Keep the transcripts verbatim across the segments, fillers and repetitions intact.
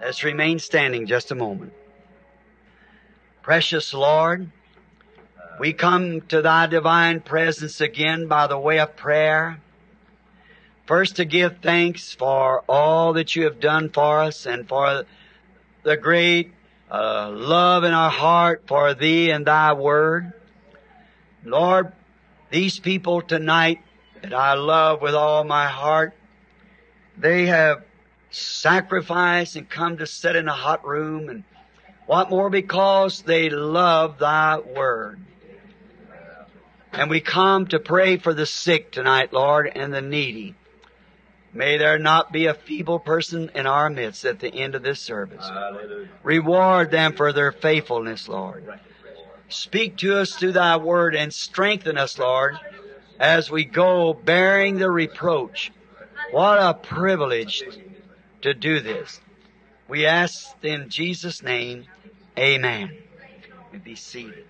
Let's remain standing just a moment. Precious Lord, we come to Thy divine presence again by the way of prayer. First, to give thanks for all that You have done for us and for the great uh, love in our heart for Thee and Thy Word. Lord, these people tonight that I love with all my heart, they have sacrificed and come to sit in a hot room, and what more, because they love Thy Word. And we come to pray for the sick tonight, Lord, and the needy. May there not be a feeble person in our midst at the end of this service. Hallelujah. Reward them for their faithfulness, Lord. Speak to us through Thy Word and strengthen us, Lord, as we go bearing the reproach. What a privilege to do this. We ask in Jesus' name, amen. You be seated.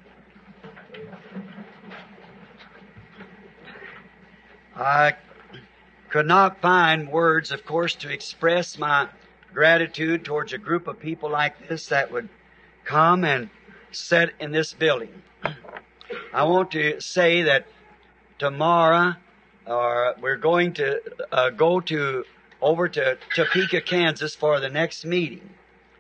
I could not find words, of course, to express my gratitude towards a group of people like this that would come and sit in this building. I want to say that tomorrow, uh, we're going to uh, go to over to Topeka, Kansas for the next meeting.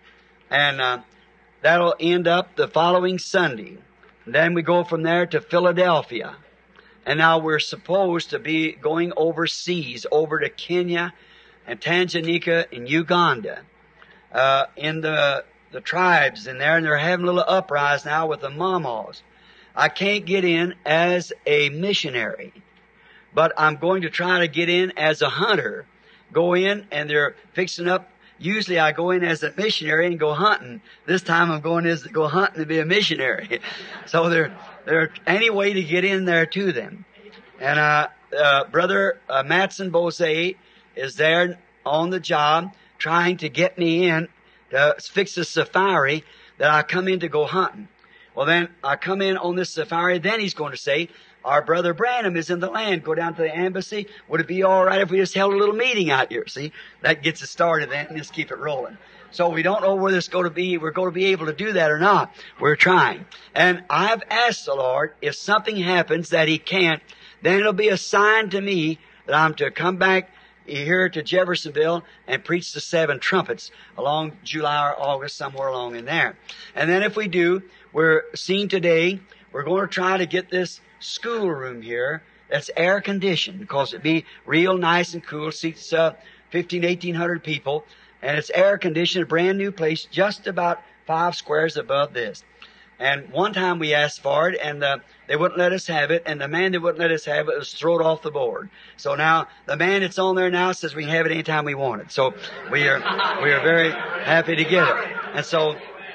And uh, that'll end up the following Sunday. And then we go from there to Philadelphia. And now we're supposed to be going overseas, over to Kenya and Tanzania and Uganda, uh, in the, the tribes in there. And they're having a little uprise now with the Mamas. I can't get in as a missionary, but I'm going to try to get in as a hunter. Go in, and they're fixing up. Usually I go in as a missionary and go hunting. This time I'm going as to go hunting to be a missionary. So there, there any way to get in there to them. And uh, uh Brother uh, Matson Bose is there on the job trying to get me in to fix a safari that I come in to go hunting. Well, then I come in on this safari. Then he's going to say, our brother Branham is in the land. Go down to the embassy. Would it be all right if we just held a little meeting out here? See, that gets us started then, and just keep it rolling. So we don't know whether it's going to be, we're going to be able to do that or not. We're trying. And I've asked the Lord, if something happens that He can't, then it'll be a sign to me that I'm to come back here to Jeffersonville and preach the seven trumpets along July or August, somewhere along in there. And then if we do, we're seeing today, we're going to try to get this schoolroom here that's air conditioned, because it'd be real nice and cool. Seats uh, fifteen, eighteen hundred people, and it's air conditioned, a brand new place, just about five squares above this. And one time we asked for it, and uh, they wouldn't let us have it, and the man that wouldn't let us have it was thrown off the board. So now the man that's on there now says we can have it anytime we want it. So we are we are very happy to get it, and so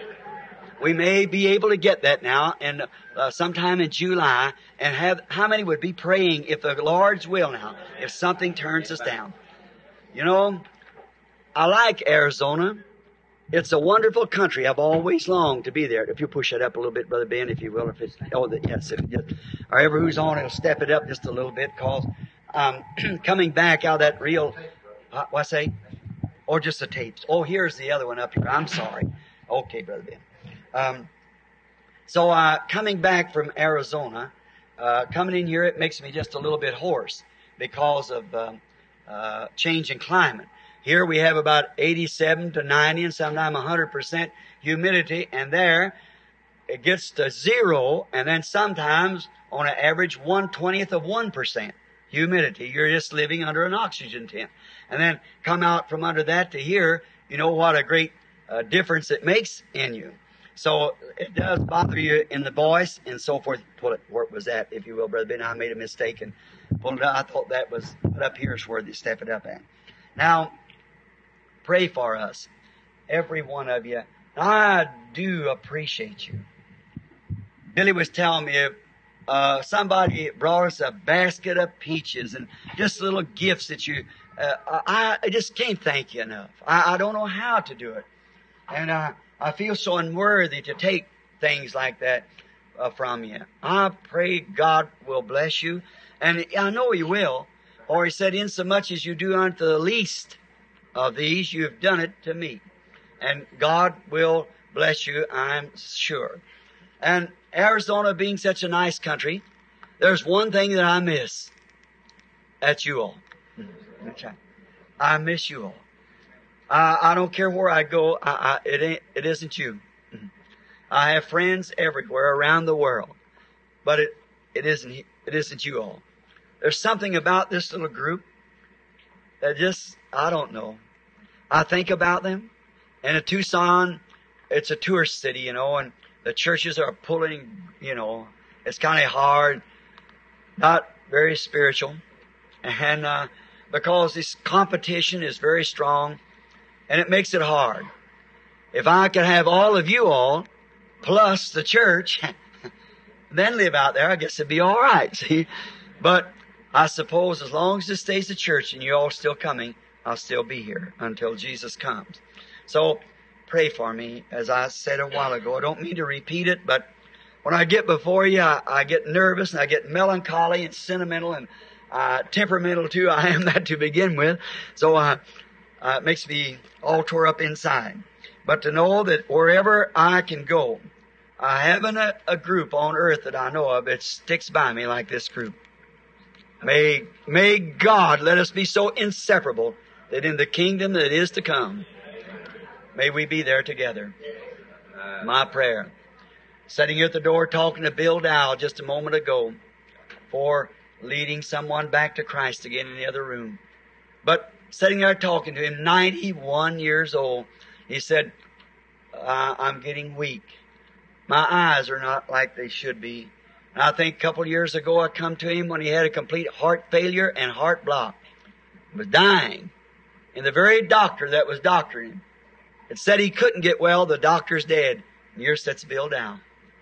we may be able to get that now, and uh, sometime in July, and have, how many would be praying if the Lord's will now, if something turns us down? You know, I like Arizona. It's a wonderful country. I've always longed to be there. If you push it up a little bit, Brother Ben, if you will, if it's, oh, yes, if it just, or ever who's on, it'll step it up just a little bit, cause, um, coming back out of that real, uh, what I say? Or just the tapes. Oh, here's the other one up here. I'm sorry. Okay, Brother Ben. Um, so, uh, coming back from Arizona, uh, coming in here, it makes me just a little bit hoarse because of, um, uh, change in climate. Here we have about eighty-seven to ninety and sometimes one hundred percent humidity, and there it gets to zero, and then sometimes on an average one twentieth of one percent humidity. You're just living under an oxygen tent. And then come out from under that to here, you know what a great uh, difference it makes in you. So it does bother you in the voice and so forth. Pull it where it was at, if you will, Brother Ben. I made a mistake and pulled it out. I thought that was put up here is where they step it up at. Now, pray for us, every one of you. I do appreciate you. Billy was telling me if uh, somebody brought us a basket of peaches and just little gifts that you, uh, I, I just can't thank you enough. I, I don't know how to do it. And uh, I feel so unworthy to take things like that uh, from you. I pray God will bless you. And I know He will. Or He said, insomuch as you do unto the least of these, you have done it to me. And God will bless you, I'm sure. And Arizona being such a nice country, there's one thing that I miss. That's you all. I miss you all. I, I don't care where I go. I, I, it ain't. It isn't you. I have friends everywhere around the world, but it it isn't. It isn't you all. There's something about this little group that just I don't know. I think about them, and in Tucson, it's a tourist city, you know, and the churches are pulling. You know, it's kind of hard, not very spiritual, and uh, because this competition is very strong. And it makes it hard. If I could have all of you all, plus the church, then live out there, I guess it'd be all right, see? But I suppose as long as it stays the church and you're all still coming, I'll still be here until Jesus comes. So pray for me, as I said a while ago. I don't mean to repeat it, but when I get before you, I, I get nervous and I get melancholy and sentimental and uh, temperamental too. I am that to begin with. So uh, uh, it makes me all tore up inside. But to know that wherever I can go, I haven't a, a group on earth that I know of that sticks by me like this group. May, may God let us be so inseparable that in the kingdom that is to come, may we be there together. My prayer. Sitting here at the door talking to Bill Dow just a moment ago for leading someone back to Christ again in the other room. But sitting there talking to him, ninety-one years old, he said, uh, I'm getting weak. My eyes are not like they should be. And I think a couple of years ago I come to him when he had a complete heart failure and heart block. He was dying. And the very doctor that was doctoring him had said he couldn't get well, the doctor's dead. And here sits Bill Dow,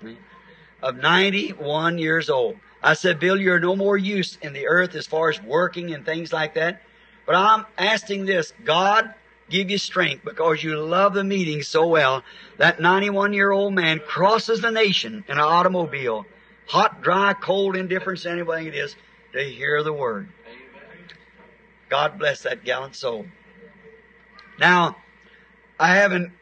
of ninety-one years old. I said, Bill, you're no more use in the earth as far as working and things like that. But I'm asking this, God, give you strength because you love the meeting so well. That ninety-one-year-old man crosses the nation in an automobile, hot, dry, cold, indifference, anything it is, to hear the Word. God bless that gallant soul. Now, I haven't,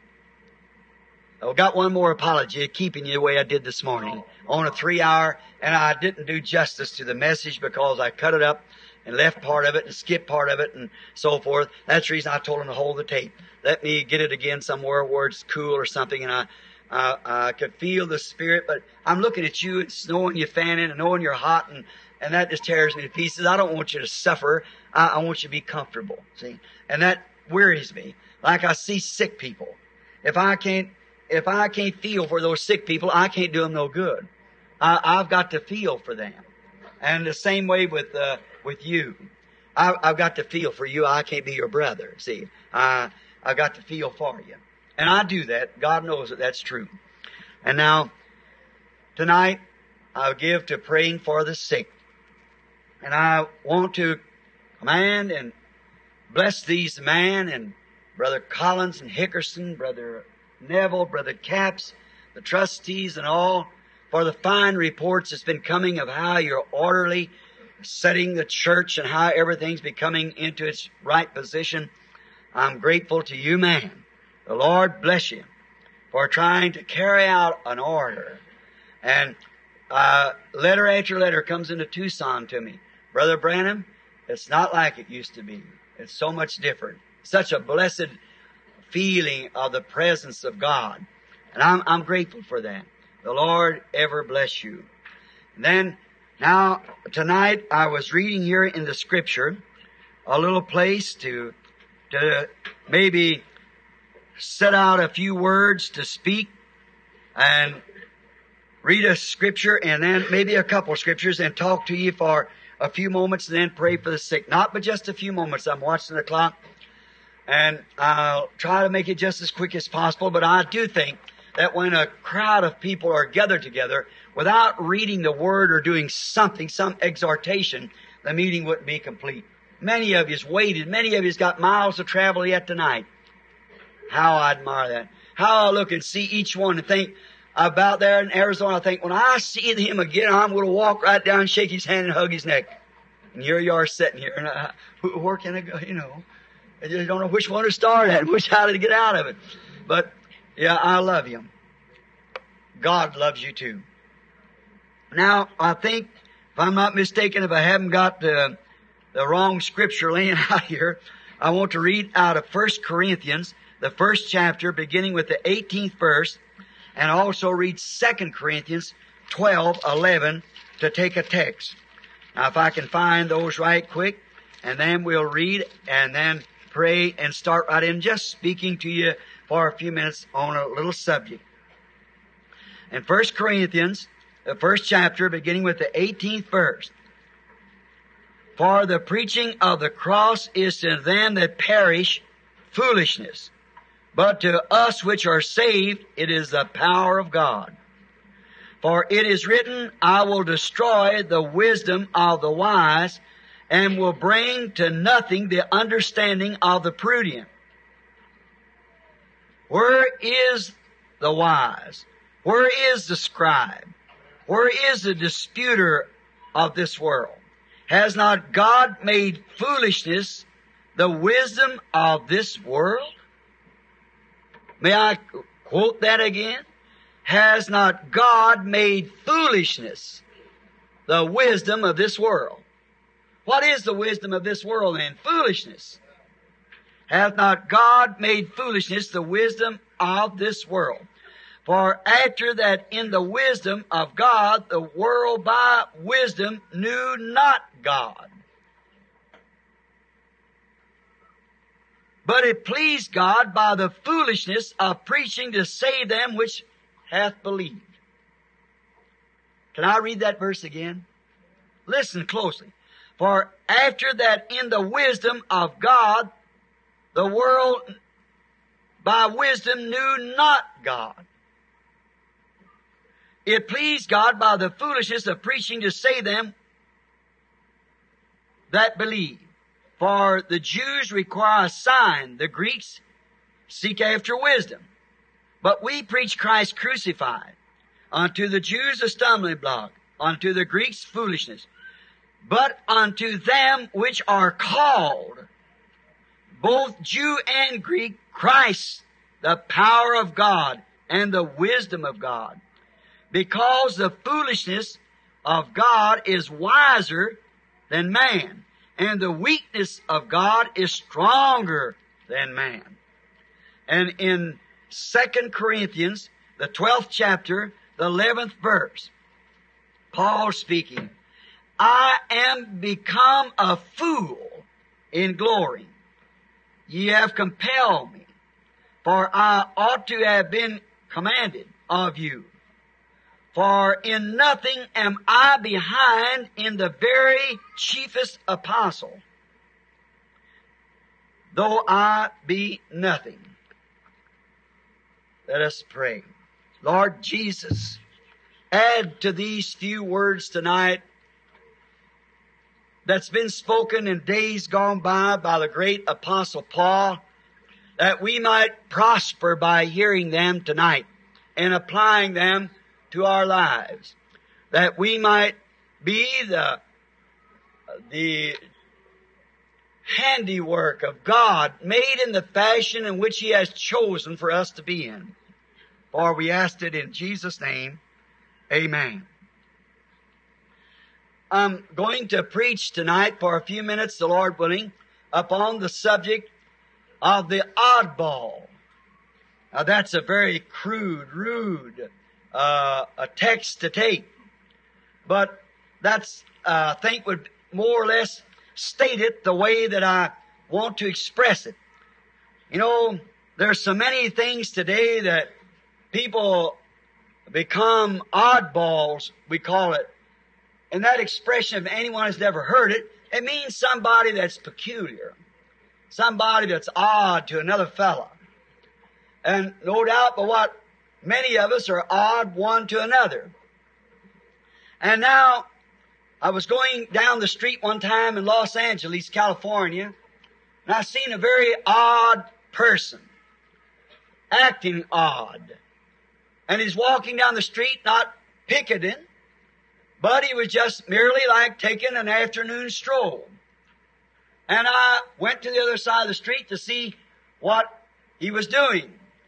I've got one more apology of keeping you the way I did this morning on a three-hour, and I didn't do justice to the message because I cut it up and left part of it and skipped part of it and so forth. That's the reason I told him to hold the tape. Let me get it again somewhere where it's cool or something, and I uh, I could feel the Spirit. But I'm looking at you and knowing you fanning and knowing you're hot, and, and that just tears me to pieces. I don't want you to suffer. I, I want you to be comfortable, see? And that wearies me. Like I see sick people. If I can't, if I can't feel for those sick people, I can't do them no good. I, I've got to feel for them. And the same way with, uh, with you. I, I've got to feel for you. I can't be your brother. See, I, I've got to feel for you. And I do that. God knows that that's true. And now, tonight, I'll give to praying for the sick. And I want to command and bless these men and Brother Collins and Hickerson, Brother Neville, Brother Capps, the trustees and all, for the fine reports that's been coming of how you're orderly setting the church and how everything's becoming into its right position. I'm grateful to you, man. The Lord bless you for trying to carry out an order. And uh, letter after letter comes into Tucson to me. Brother Branham, it's not like it used to be. It's so much different. Such a blessed feeling of the presence of God. And I'm, I'm grateful for that. The Lord ever bless you. And then, now, tonight I was reading here in the Scripture a little place to, to maybe set out a few words to speak and read a Scripture and then maybe a couple of Scriptures and talk to you for a few moments and then pray for the sick. Not but just a few moments. I'm watching the clock and I'll try to make it just as quick as possible, but I do think that when a crowd of people are gathered together, without reading the Word or doing something, some exhortation, the meeting wouldn't be complete. Many of you's waited. Many of you's got miles to travel yet tonight. How I admire that. How I look and see each one and think about there in Arizona. I think, when I see him again, I'm going to walk right down and shake his hand and hug his neck. And here you are sitting here. And I, where can I go? You know, I just don't know which one to start at and which how to get out of it. But, yeah, I love you. God loves you too. Now, I think, if I'm not mistaken, if I haven't got the, the wrong scripture laying out here, I want to read out of First Corinthians, the first chapter, beginning with the eighteenth verse, and also read Second Corinthians twelve eleven to take a text. Now, if I can find those right quick, and then we'll read and then pray and start right in, just speaking to you for a few minutes on a little subject. In First Corinthians, the first chapter, beginning with the eighteenth verse, for the preaching of the cross is to them that perish foolishness, but to us which are saved it is the power of God. For it is written, I will destroy the wisdom of the wise, and will bring to nothing the understanding of the prudent. Where is the wise? Where is the scribe? Where is the disputer of this world? Has not God made foolishness the wisdom of this world? May I quote that again? Has not God made foolishness the wisdom of this world? What is the wisdom of this world then? Foolishness. Hath not God made foolishness the wisdom of this world? For after that in the wisdom of God, the world by wisdom knew not God. But it pleased God by the foolishness of preaching to save them which hath believed. Can I read that verse again? Listen closely. For after that in the wisdom of God, the world by wisdom knew not God. It pleased God by the foolishness of preaching to save them that believe. For the Jews require a sign, the Greeks seek after wisdom. But we preach Christ crucified. Unto the Jews a stumbling block, unto the Greeks foolishness. But unto them which are called, both Jew and Greek, Christ, the power of God and the wisdom of God. Because the foolishness of God is wiser than man, and the weakness of God is stronger than man. And in Second Corinthians, the twelfth chapter, the eleventh verse, Paul speaking, I am become a fool in glory. Ye have compelled me, for I ought to have been commanded of you. For in nothing am I behind in the very chiefest apostle, though I be nothing. Let us pray. Lord Jesus, add to these few words tonight that's been spoken in days gone by by the great apostle Paul, that we might prosper by hearing them tonight and applying them to our lives, that we might be the, the handiwork of God, made in the fashion in which He has chosen for us to be in. For we asked it in Jesus' name. Amen. I'm going to preach tonight for a few minutes, the Lord willing, upon the subject of the oddball. Now that's a very crude, rude uh, a text to take. But that's, uh, I think, would more or less state it the way that I want to express it. You know, there's so many things today that people become oddballs, we call it. And that expression, if anyone has never heard it, it means somebody that's peculiar. Somebody that's odd to another fellow. And no doubt but what, many of us are odd one to another. And now, I was going down the street one time in Los Angeles, California, and I seen a very odd person, acting odd. And he's walking down the street, not picketing, but he was just merely like taking an afternoon stroll. And I went to the other side of the street to see what he was doing.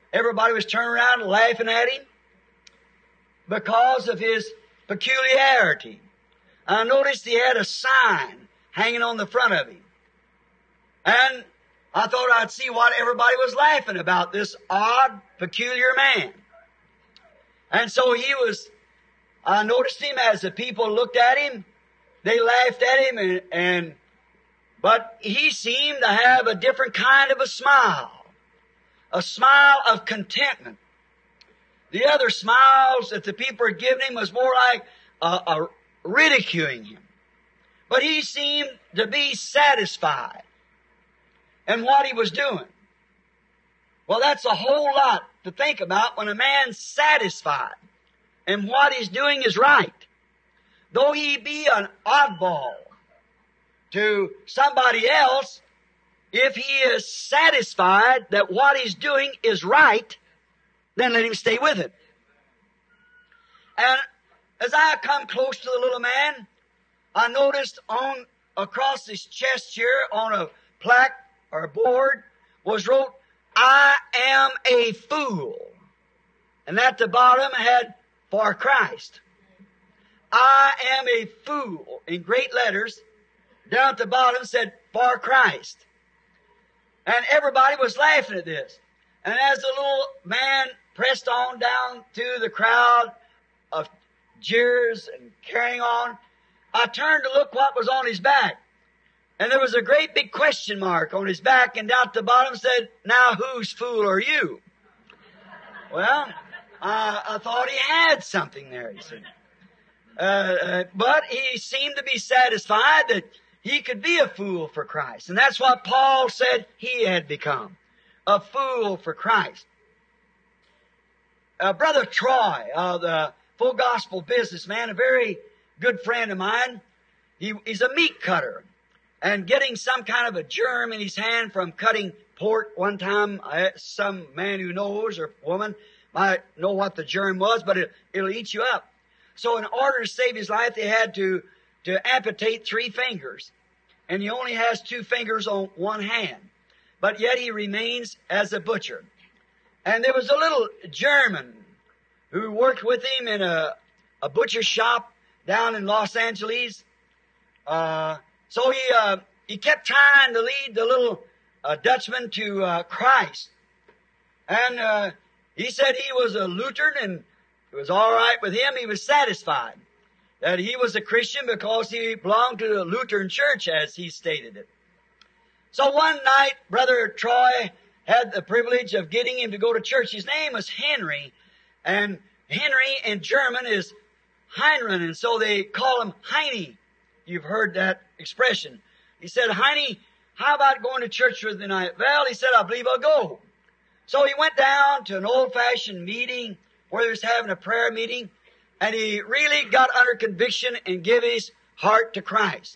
everybody was turning around and laughing at him because of his peculiarity. I noticed he had a sign hanging on the front of him. And I thought I'd see what everybody was laughing about, this odd, peculiar man. And so he was, I noticed him as the people looked at him, they laughed at him, and, and but he seemed to have a different kind of a smile, a smile of contentment. The other smiles that the people were giving him was more like uh, uh, ridiculing him. But he seemed to be satisfied in what he was doing. Well, that's a whole lot to think about when a man's satisfied and what he's doing is right. Though he be an oddball to somebody else, if he is satisfied that what he's doing is right, then let him stay with it. And as I come close to the little man, I noticed on across his chest here on a plaque or a board was wrote, "I am a fool." And at the bottom had, "For Christ." I am a fool in great letters. Down at the bottom said, "For Christ." And everybody was laughing at this. And as the little man pressed on down to the crowd of jeers and carrying on, I turned to look what was on his back. And there was a great big question mark on his back, and down at the bottom said, "Now whose fool are you?" Well, uh, I thought he had something there, you see. Uh, uh, but he seemed to be satisfied that he could be a fool for Christ. And that's what Paul said he had become, a fool for Christ. Uh, Brother Troy, uh, the Full Gospel businessman, a very good friend of mine, he, he's a meat cutter. And getting some kind of a germ in his hand from cutting pork one time, uh, some man who knows or woman might know what the germ was, but it, it'll eat you up. So in order to save his life, they had to, to amputate three fingers. And he only has two fingers on one hand. But yet he remains as a butcher. And there was a little German who worked with him in a, a butcher shop down in Los Angeles. Uh, so he, uh, he kept trying to lead the little uh, Dutchman to uh, Christ. And uh, he said he was a Lutheran and it was all right with him. He was satisfied that he was a Christian because he belonged to the Lutheran church, as he stated it. So one night, Brother Troy had the privilege of getting him to go to church. His name was Henry, and Henry in German is Heinrich, and so they call him Heine. You've heard that expression. He said, "Heine, how about going to church with me tonight?" Well, he said, "I believe I'll go." So he went down to an old-fashioned meeting where he was having a prayer meeting, and he really got under conviction and gave his heart to Christ.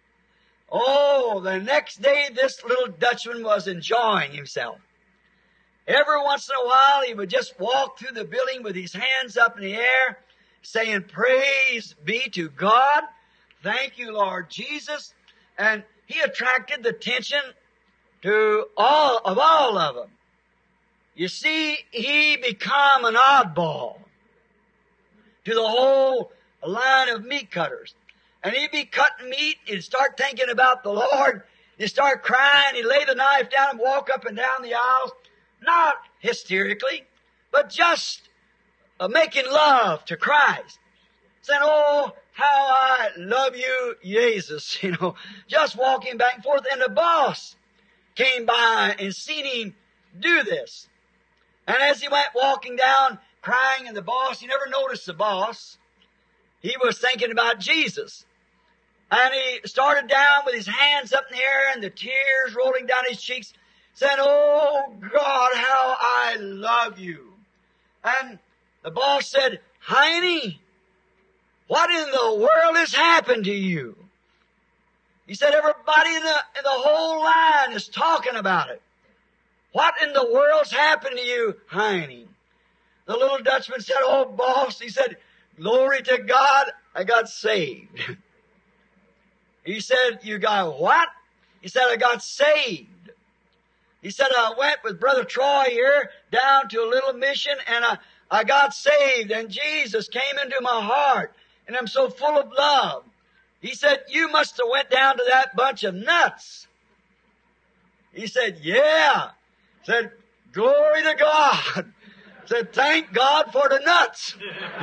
Oh, the next day this little Dutchman was enjoying himself. Every once in a while he would just walk through the building with his hands up in the air, saying, "Praise be to God. Thank you, Lord Jesus." And he attracted the attention to all of all of them. You see, he become an oddball to the whole line of meat cutters. And he'd be cutting meat, he'd start thinking about the Lord, he'd start crying, he'd lay the knife down and walk up and down the aisles, not hysterically, but just uh, making love to Christ. Saying, "Oh, how I love you, Jesus," you know, just walking back and forth. And the boss came by and seen him do this. And as he went walking down, crying, and the boss, he never noticed the boss. He was thinking about Jesus. And he started down with his hands up in the air and the tears rolling down his cheeks, saying, "Oh, God, how I love you." And the boss said, "Heine, what in the world has happened to you?" He said, "Everybody in the, in the whole line is talking about it. What in the world's happened to you, Heine?" The little Dutchman said, "Oh, boss," he said, "glory to God, I got saved." He said, "You got what?" He said, "I got saved." He said, I went with Brother Troy here down to a little mission and I, I got saved and Jesus came into my heart and I'm so full of love. He said, you must have went down to that bunch of nuts. He said, yeah. He said, glory to God. He said, thank God for the nuts.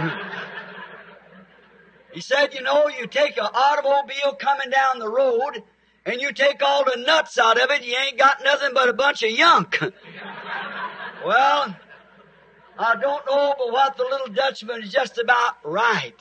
He said, you know, you take an automobile coming down the road and you take all the nuts out of it, you ain't got nothing but a bunch of yunk. Well, I don't know, but what the little Dutchman is just about right.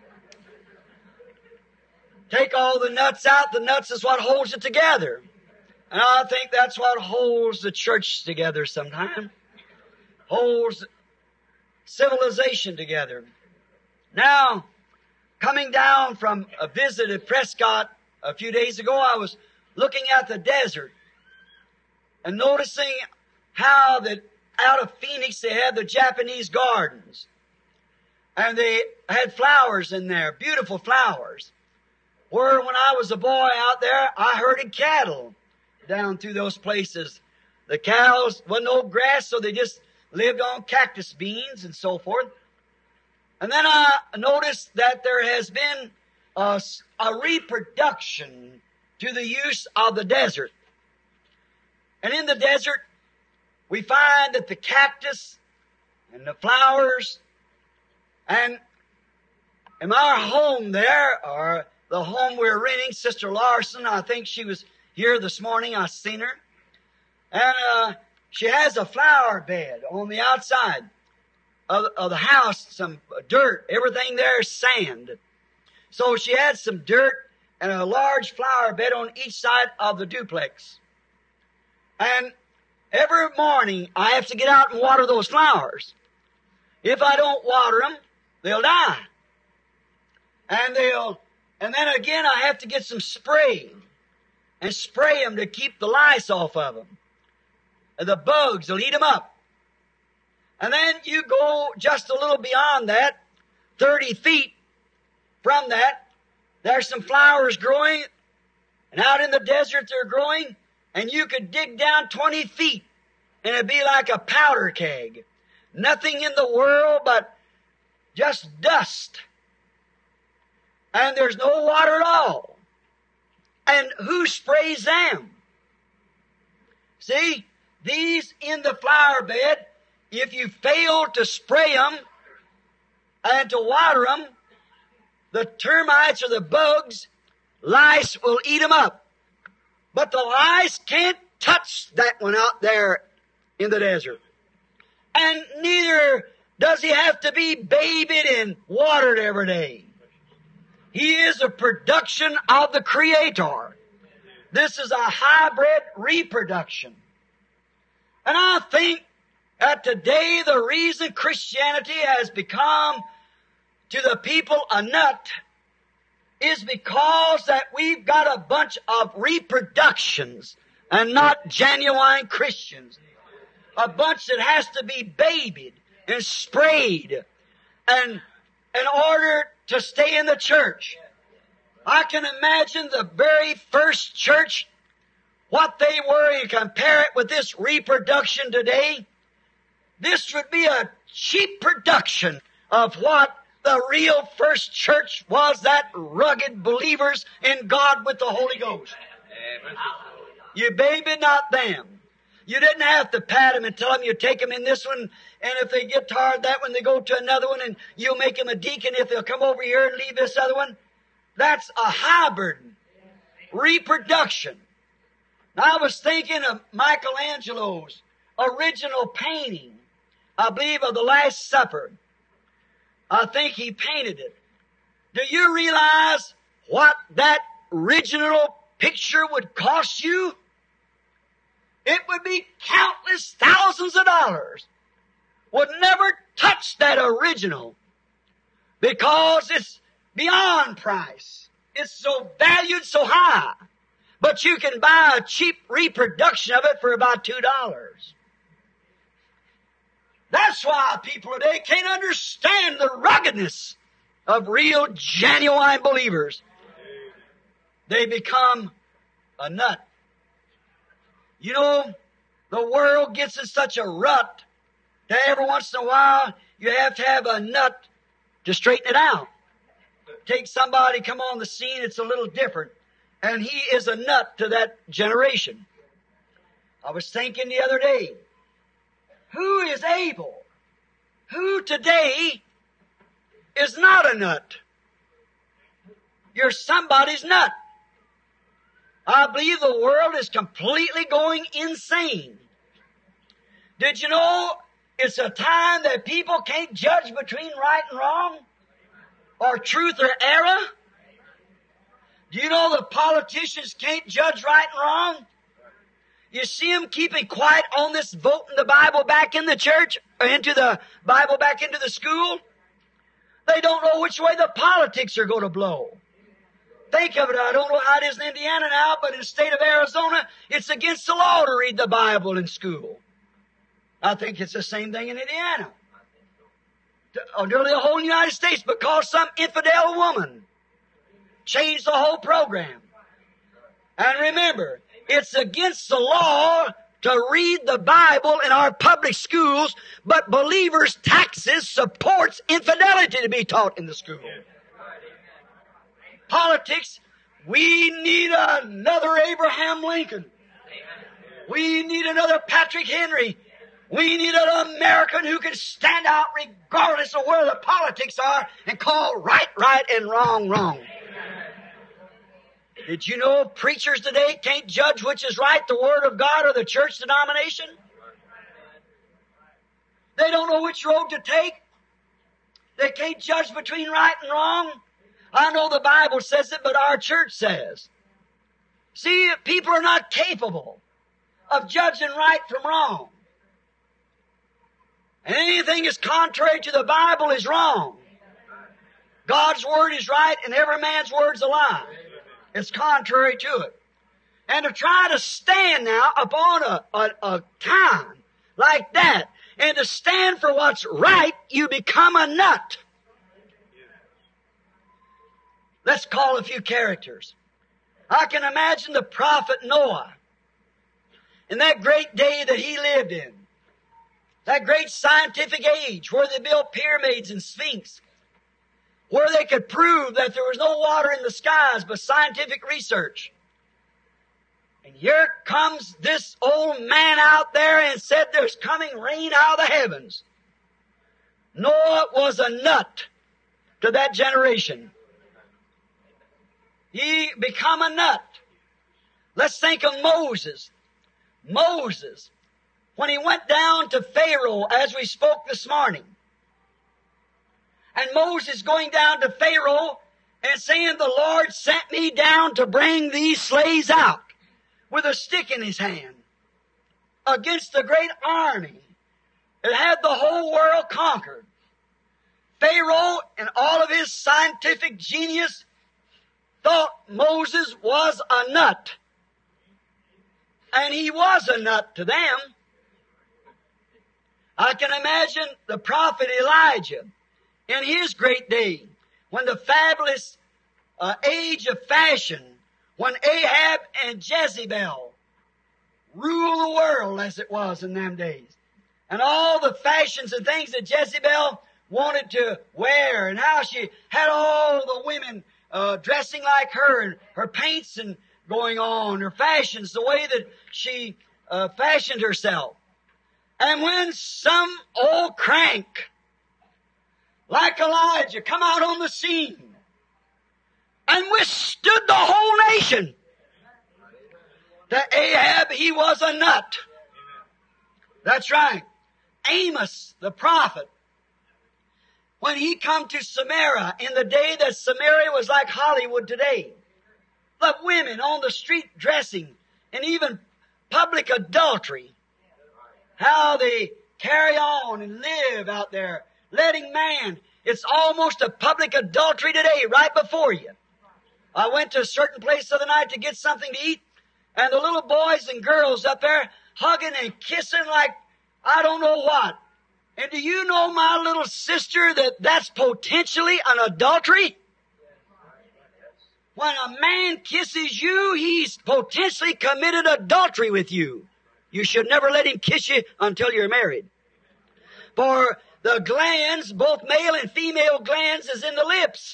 Take all the nuts out, the nuts is what holds it together. And I think that's what holds the church together sometimes. Holds civilization together. Now, coming down from a visit at Prescott a few days ago, I was looking at the desert and noticing how that out of Phoenix they had the Japanese gardens. And they had flowers in there, beautiful flowers. Where when I was a boy out there, I herded cattle down through those places. The cows, wasn't no grass, so they just lived on cactus beans and so forth. And then I noticed that there has been a, a reproduction to the use of the desert. And in the desert, we find that the cactus and the flowers and in our home there, or the home we're renting, Sister Larson, I think she was here this morning, I seen her. And uh, she has a flower bed on the outside of, of the house, some dirt. Everything there is sand. So she had some dirt and a large flower bed on each side of the duplex. And every morning I have to get out and water those flowers. If I don't water them, they'll die. And they'll, and then again I have to get some spray and spray them to keep the lice off of them. And the bugs will eat them up. And then you go just a little beyond that, thirty feet from that, there's some flowers growing, and out in the desert they're growing, and you could dig down twenty feet, and it'd be like a powder keg. Nothing in the world but just dust. And there's no water at all. And who sprays them? See, these in the flower bed, if you fail to spray them and to water them, the termites or the bugs, lice will eat them up. But the lice can't touch that one out there in the desert. And neither does he have to be bathed and watered every day. He is a production of the Creator. This is a hybrid reproduction. And I think that today the reason Christianity has become to the people a nut is because that we've got a bunch of reproductions and not genuine Christians. A bunch that has to be babied and sprayed and in order to stay in the church. I can imagine the very first church, what they were, and compare it with this reproduction today. This would be a cheap production of what the real first church was, that rugged believers in God with the Holy Ghost. You baby, not them. You didn't have to pat them and tell them you take them in this one, and if they get tired that one, they go to another one, and you'll make them a deacon if they'll come over here and leave this other one. That's a hybrid reproduction. Now, I was thinking of Michelangelo's original painting, I believe, of the Last Supper. I think he painted it. Do you realize what that original picture would cost you? It would be countless thousands of dollars. Would never touch that original because it's beyond price. It's so valued so high. But you can buy a cheap reproduction of it for about two dollars. That's why people today can't understand the ruggedness of real, genuine believers. They become a nut. You know, The world gets in such a rut that every once in a while you have to have a nut to straighten it out. Take somebody come on the scene, it's a little different. And he is a nut to that generation. I was thinking the other day, who is able, who today is not a nut? You're somebody's nut. I believe the world is completely going insane. Did you know it's a time that people can't judge between right and wrong, or truth or error? Do you know the politicians can't judge right and wrong? You see them keeping quiet on this voting the Bible back in the church, or into the Bible back into the school. They don't know which way the politics are going to blow. Think of it, I don't know how it is in Indiana now, but in the state of Arizona, it's against the law to read the Bible in school. I think it's the same thing in Indiana. Or nearly the whole United States, because some infidel woman changed the whole program. And remember, it's against the law to read the Bible in our public schools, but believers' taxes supports infidelity to be taught in the school. Politics, we need another Abraham Lincoln. We need another Patrick Henry. We need an American who can stand out regardless of where the politics are and call right, right and wrong, wrong. Did you know preachers today can't judge which is right, the Word of God or the church denomination? They don't know which road to take. They can't judge between right and wrong. I know the Bible says it, but our church says. See, people are not capable of judging right from wrong. And anything is contrary to the Bible is wrong. God's Word is right and every man's word's a lie. It's contrary to it. And to try to stand now upon a, a, a time like that and to stand for what's right, you become a nut. Let's call a few characters. I can imagine the prophet Noah in that great day that he lived in. That great scientific age where they built pyramids and sphinx, where they could prove that there was no water in the skies but scientific research. And here comes this old man out there and said there's coming rain out of the heavens. Noah was a nut to that generation. He become a nut. Let's think of Moses. Moses, when he went down to Pharaoh, as we spoke this morning, and Moses going down to Pharaoh and saying, the Lord sent me down to bring these slaves out with a stick in his hand against a great army that had the whole world conquered. Pharaoh, in all of his scientific genius, thought Moses was a nut. And he was a nut to them. I can imagine the prophet Elijah in his great day, when the fabulous uh, age of fashion, when Ahab and Jezebel ruled the world as it was in them days. And all the fashions and things that Jezebel wanted to wear, and how she had all the women uh, dressing like her, and her paints and going on, her fashions, the way that she uh, fashioned herself. And when some old crank like Elijah come out on the scene and withstood the whole nation, that Ahab, he was a nut. That's right. Amos, the prophet, when he come to Samaria in the day that Samaria was like Hollywood today, the women on the street dressing and even public adultery, how they carry on and live out there, letting man, it's almost a public adultery today, right before you. I went to a certain place the other night to get something to eat, and the little boys and girls up there hugging and kissing like I don't know what. And do you know, my little sister, that that's potentially an adultery? When a man kisses you, he's potentially committed adultery with you. You should never let him kiss you until you're married. For the glands, both male and female glands, is in the lips.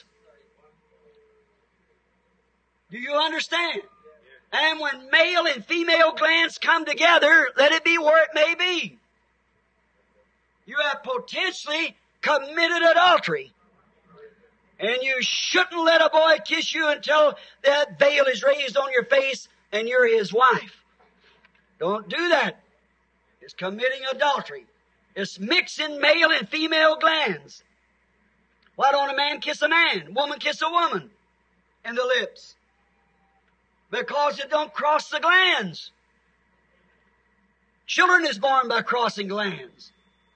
Do you understand? And when male and female glands come together, let it be where it may be, you have potentially committed adultery. And you shouldn't let a boy kiss you until that veil is raised on your face and you're his wife. Don't do that. It's committing adultery. It's mixing male and female glands. Why don't a man kiss a man? Woman kiss a woman in the lips? Because it don't cross the glands. Children is born by crossing glands.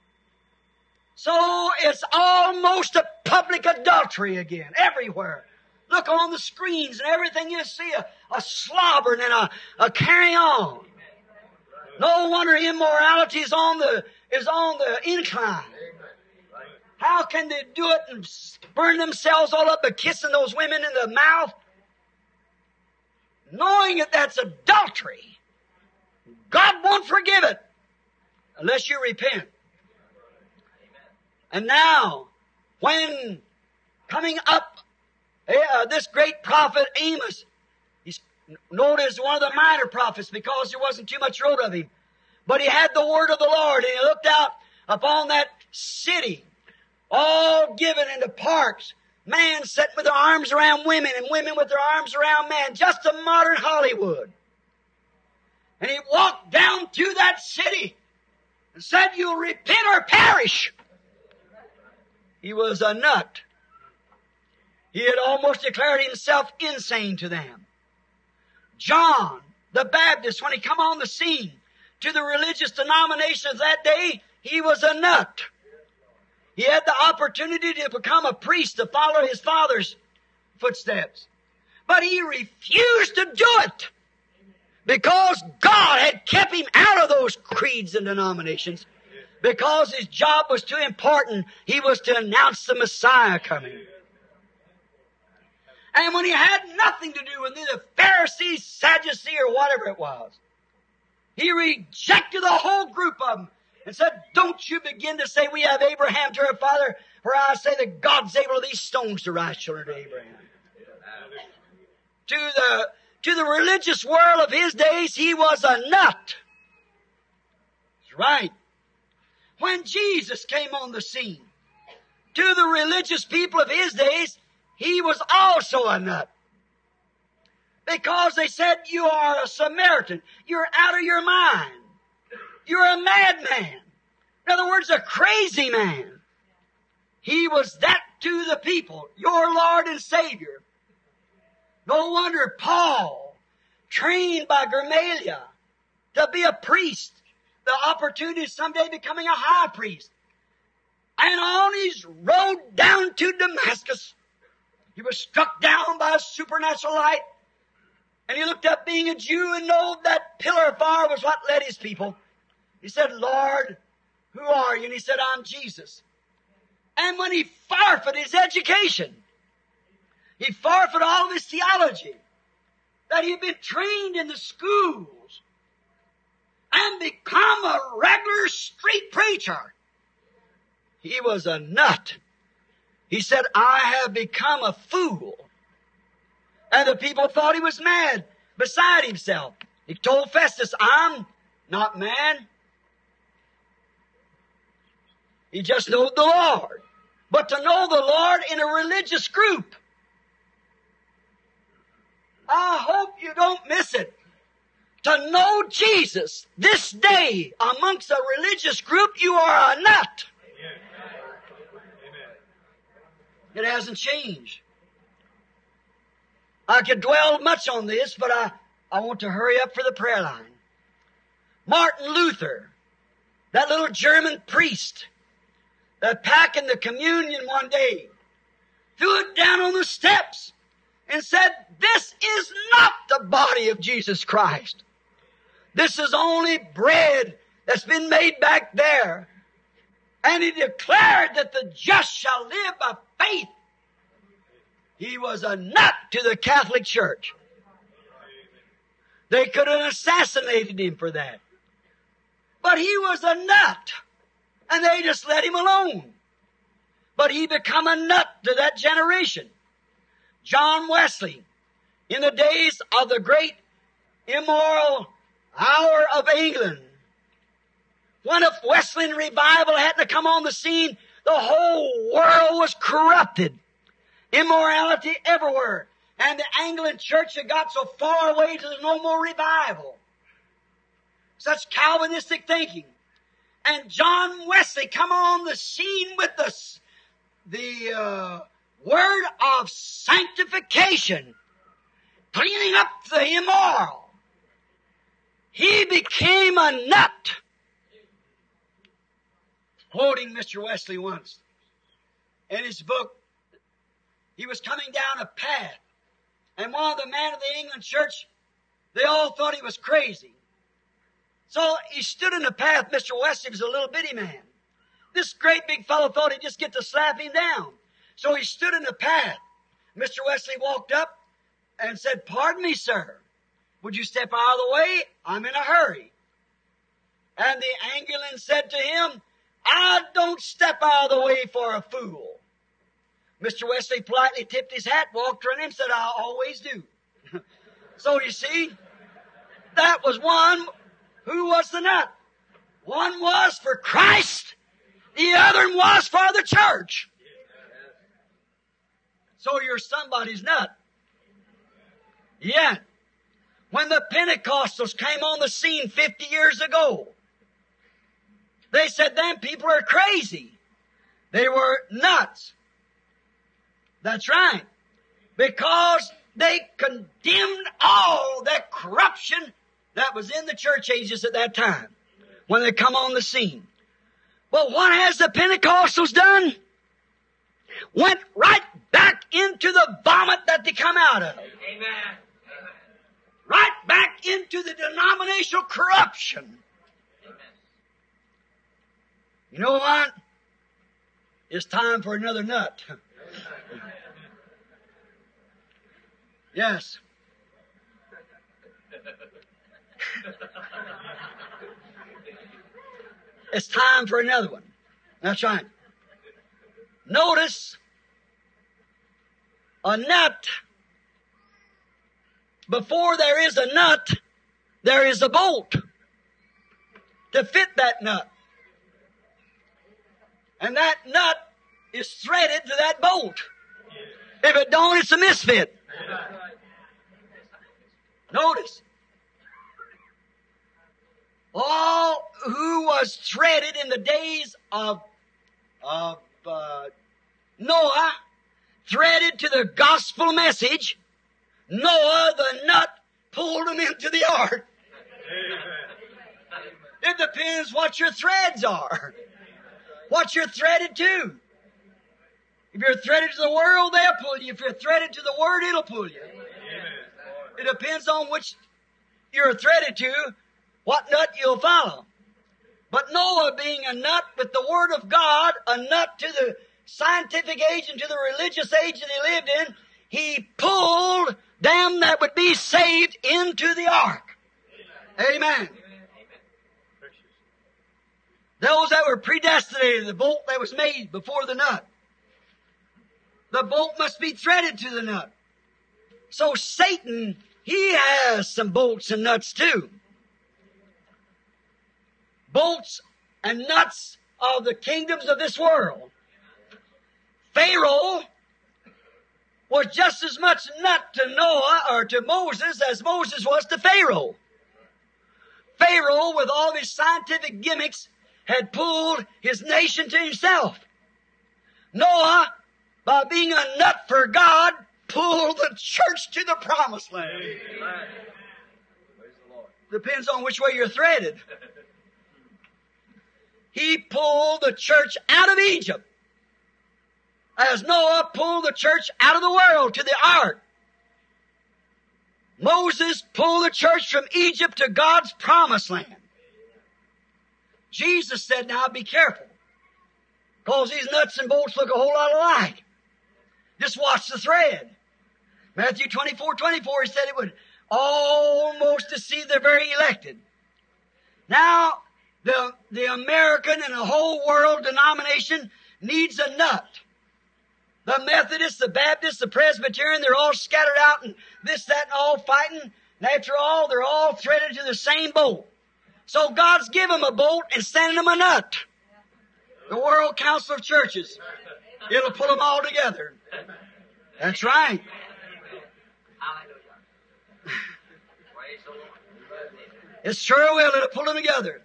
So it's almost a public adultery again, everywhere. Look on the screens and everything you see, a, a slobbering and a, a carrying on. No wonder immorality is on the, is on the incline. How can they do it and burn themselves all up by kissing those women in the mouth? Knowing that that's adultery. God won't forgive it unless you repent. And now, when coming up, uh, this great prophet Amos, he's known as one of the minor prophets because there wasn't too much wrote of him. But he had the word of the Lord, and he looked out upon that city, all given into parks, man sitting with their arms around women, and women with their arms around men, just a modern Hollywood. And he walked down to that city and said, "You'll repent or perish." He was a nut. He had almost declared himself insane to them. John the Baptist, when he come on the scene to the religious denominations that day, he was a nut. He had the opportunity to become a priest, to follow his father's footsteps. But he refused to do it because God had kept him out of those creeds and denominations. Because his job was too important, he was to announce the Messiah coming. And when he had nothing to do with either Pharisee, Sadducee, or whatever it was, he rejected the whole group of them and said, "Don't you begin to say we have Abraham to our father, for I say that God's able of these stones to rise children to Abraham." To the, to the religious world of his days, he was a nut. That's right. When Jesus came on the scene, to the religious people of his days, he was also a nut. Because they said, "You are a Samaritan. You're out of your mind. You're a madman." In other words, a crazy man. He was that to the people, your Lord and Savior. No wonder Paul, trained by Gamaliel to be a priest, the opportunity of someday becoming a high priest. And on his road down to Damascus, he was struck down by a supernatural light. And he looked up, being a Jew, and know that pillar of fire was what led his people. He said, "Lord, who are you?" And he said, "I'm Jesus." And when he forfeited his education, he forfeited all of his theology that he had been trained in the schools, and become a regular street preacher. He was a nut. He said, "I have become a fool." And the people thought he was mad, beside himself. He told Festus, "I'm not mad. He just knowed the Lord." But to know the Lord in a religious group, I hope you don't miss it. To know Jesus this day amongst a religious group, you are a nut. It hasn't changed. I could dwell much on this, but I, I want to hurry up for the prayer line. Martin Luther, that little German priest, that packing the communion one day, threw it down on the steps and said, "This is not the body of Jesus Christ. This is only bread that's been made back there." And he declared that the just shall live by faith. He was a nut to the Catholic Church. They could have assassinated him for that. But he was a nut, and they just let him alone. But he become a nut to that generation. John Wesley, in the days of the great immoral hour of England, when a Wesleyan revival hadn't come on the scene, the whole world was corrupted. Immorality everywhere. And the Anglican church had got so far away to there's no more revival. Such Calvinistic thinking. And John Wesley come on the scene with the, the uh, word of sanctification, cleaning up the immoral. He became a nut. Quoting Mister Wesley once, in his book, he was coming down a path, and one of the men of the England church, they all thought he was crazy. So he stood in the path. Mister Wesley was a little bitty man. This great big fellow thought he'd just get to slap him down. So he stood in the path. Mister Wesley walked up and said, "Pardon me, sir. Would you step out of the way? I'm in a hurry." And the Anglican said to him, "I don't step out of the way for a fool." Mister Wesley politely tipped his hat, walked around him, and said, "I always do." So you see, that was one who was the nut. One was for Christ, the other was for the church. So you're somebody's nut. Yeah. When the Pentecostals came on the scene fifty years ago, they said them people are crazy. They were nuts. That's right. Because they condemned all that corruption that was in the church ages at that time when they come on the scene. But what has the Pentecostals done? Went right back into the vomit that they come out of. Amen. Right back into the denominational corruption. You know what? It's time for another nut. Yes. It's time for another one. That's right. Notice a nut. Before there is a nut, there is a bolt to fit that nut. And that nut is threaded to that bolt. If it don't, it's a misfit. Notice. All who was threaded in the days of, of uh, Noah, threaded to the gospel message, Noah, the nut, pulled him into the ark. It depends what your threads are. What you're threaded to. If you're threaded to the world, they'll pull you. If you're threaded to the Word, it'll pull you. It depends on which you're threaded to, what nut you'll follow. But Noah, being a nut with the Word of God, a nut to the scientific age and to the religious age that he lived in, he pulled them that would be saved into the ark. Amen. Those that were predestinated, the bolt that was made before the nut. The bolt must be threaded to the nut. So Satan, he has some bolts and nuts too. Bolts and nuts of the kingdoms of this world. Pharaoh was just as much nut to Noah or to Moses as Moses was to Pharaoh. Pharaoh, with all his scientific gimmicks, had pulled his nation to himself. Noah, by being a nut for God, pulled the church to the promised land. Amen. Depends on which way you're threaded. He pulled the church out of Egypt, as Noah pulled the church out of the world to the ark. Moses pulled the church from Egypt to God's promised land. Jesus said, now be careful, because these nuts and bolts look a whole lot alike. Just watch the thread. Matthew twenty-four twenty-four, he said it would almost deceive the very elected. Now, The, the American and the whole world denomination needs a nut. The Methodists, the Baptists, the Presbyterian, they're all scattered out and this, that, and all fighting. And after all, they're all threaded to the same boat. So God's given them a boat and sending them a nut. The World Council of Churches. It'll pull them all together. That's right. It sure will. It'll pull them together.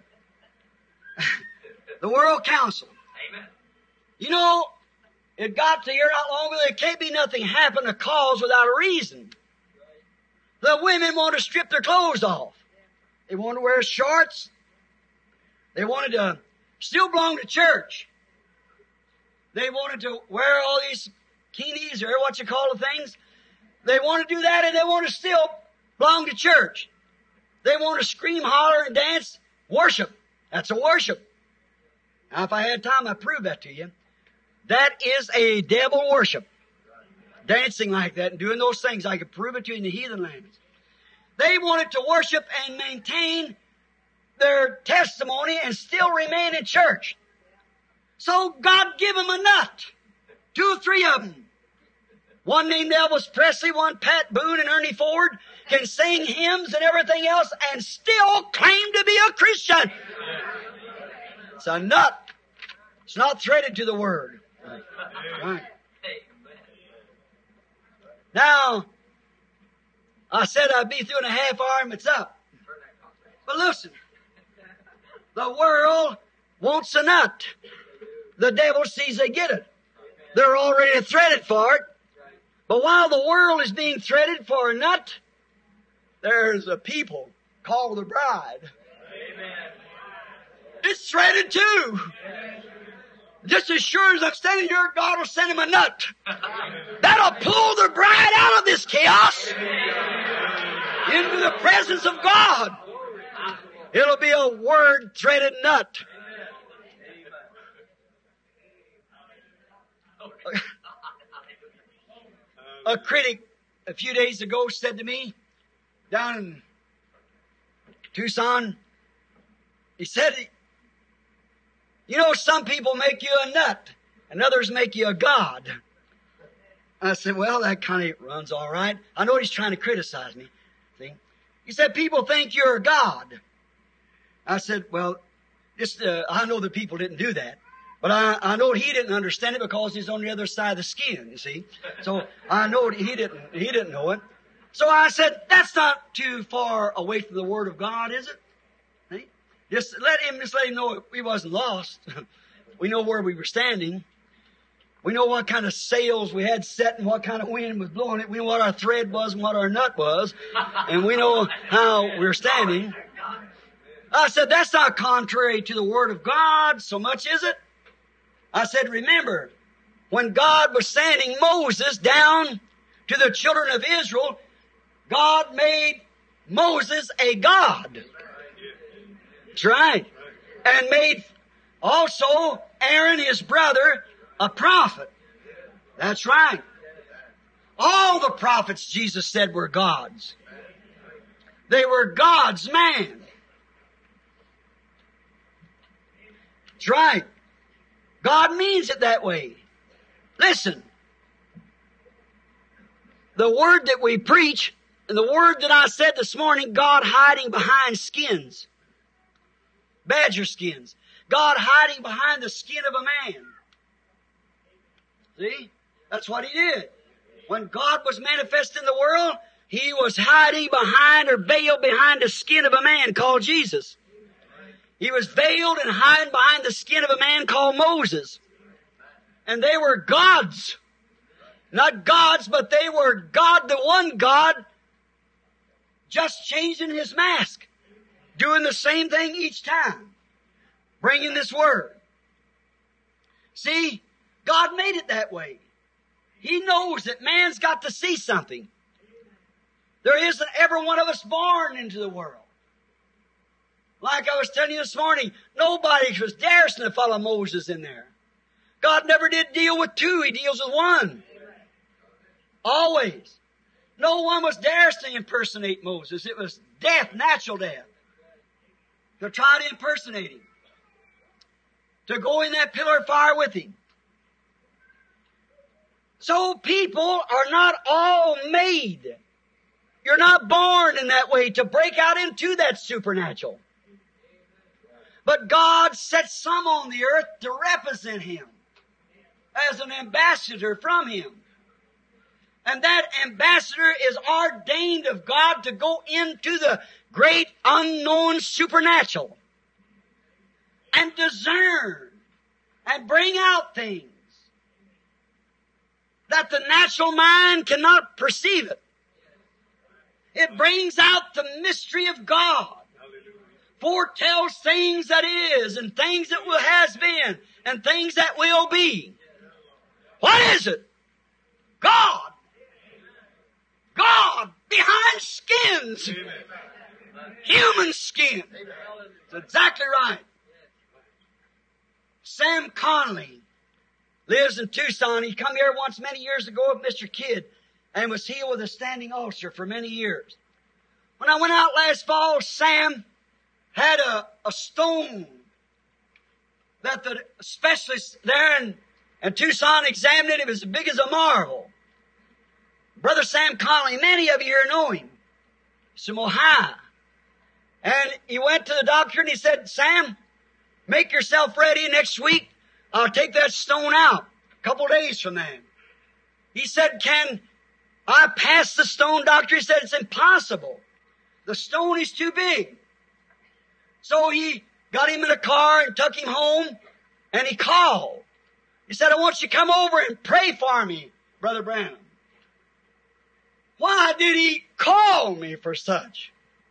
The World Council. You know, it got to here not long ago. There can't be nothing happen to cause without a reason. The women want to strip their clothes off. They want to wear shorts. They wanted to still belong to church. They wanted to wear all these bikinis or what you call the things. They want to do that and they want to still belong to church. They want to scream, holler, and dance. Worship. That's a worship. Now, if I had time, I'd prove that to you. That is a devil worship. Dancing like that and doing those things. I could prove it to you in the heathen lands. They wanted to worship and maintain their testimony and still remain in church. So God give them a nut. Two or three of them. One named Elvis Presley, one Pat Boone and Ernie Ford can sing hymns and everything else and still claim to be a Christian. It's a nut. It's not threaded to the Word. Right. Now, I said I'd be through in a half hour and it's up. But listen, the world wants a nut. The devil sees they get it. They're already threaded for it. But while the world is being threaded for a nut, there's a people called the bride. It's threaded too. Just as sure as I'm standing here, God will send him a nut. That'll pull the bride out of this chaos into the presence of God. It'll be a word-threaded nut. A critic a few days ago said to me, down in Tucson, he said, you know, some people make you a nut, and others make you a god. I said, well, that kind of runs all right. I know he's trying to criticize me. See? He said, people think you're a god. I said, well, just, uh, I know that people didn't do that. But I, I know he didn't understand it because he's on the other side of the skin, you see. So I know he didn't, he didn't know it. So I said, that's not too far away from the Word of God, is it? See? Just let him, just let him know we wasn't lost. We know where we were standing. We know what kind of sails we had set and what kind of wind was blowing it. We know what our thread was and what our nut was. And we know how we're standing. I said, that's not contrary to the Word of God so much, is it? I said, remember, when God was sending Moses down to the children of Israel, God made Moses a god. That's right. And made also Aaron, his brother, a prophet. That's right. All the prophets, Jesus said, were gods. They were God's man. That's right. God means it that way. Listen. The word that we preach, and the word that I said this morning, God hiding behind skins. Badger skins. God hiding behind the skin of a man. See? That's what He did. When God was manifest in the world, He was hiding behind or veiled behind the skin of a man called Jesus. He was veiled and hiding behind the skin of a man called Moses. And they were gods. Not gods, but they were God, the one God, just changing His mask. Doing the same thing each time. Bringing this word. See, God made it that way. He knows that man's got to see something. There isn't every one of us born into the world. Like I was telling you this morning, nobody was daring to follow Moses in there. God never did deal with two, He deals with one. Always. No one was daring to impersonate Moses. It was death, natural death. to try to impersonate him, to go in that pillar of fire with him. So people are not all made. You're not born in that way to break out into that supernatural. But God set some on the earth to represent Him as an ambassador from Him. And that ambassador is ordained of God to go into the great unknown supernatural and discern and bring out things that the natural mind cannot perceive it. It brings out the mystery of God. Foretells things that is and things that will has been and things that will be. What is it? God. God behind skins. Human skin. That's exactly right. Sam Conley lives in Tucson. He come here once many years ago with Mister Kidd and was healed with a standing ulcer for many years. When I went out last fall, Sam had a, a stone that the specialist there in, in Tucson examined it. It was as big as a marble. Brother Sam Conley, many of you here know him. He's from Ohio. And he went to the doctor and he said, Sam, make yourself ready next week. I'll take that stone out a couple days from then. He said, can I pass the stone, doctor? He said, it's impossible. The stone is too big. So he got him in a car and took him home, and he called. He said, I want you to come over and pray for me, Brother Branham. Why did he call me for such?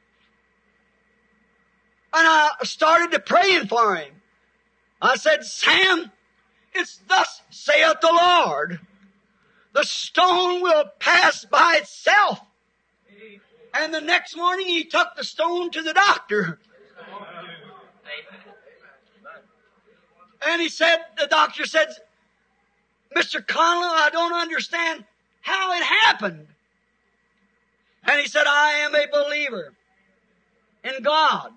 And I started to praying for him. I said, Sam, it's thus saith the Lord. The stone will pass by itself. And the next morning he took the stone to the doctor. And he said, the doctor said, Mister Conley, I don't understand how it happened. And he said, I am a believer in God.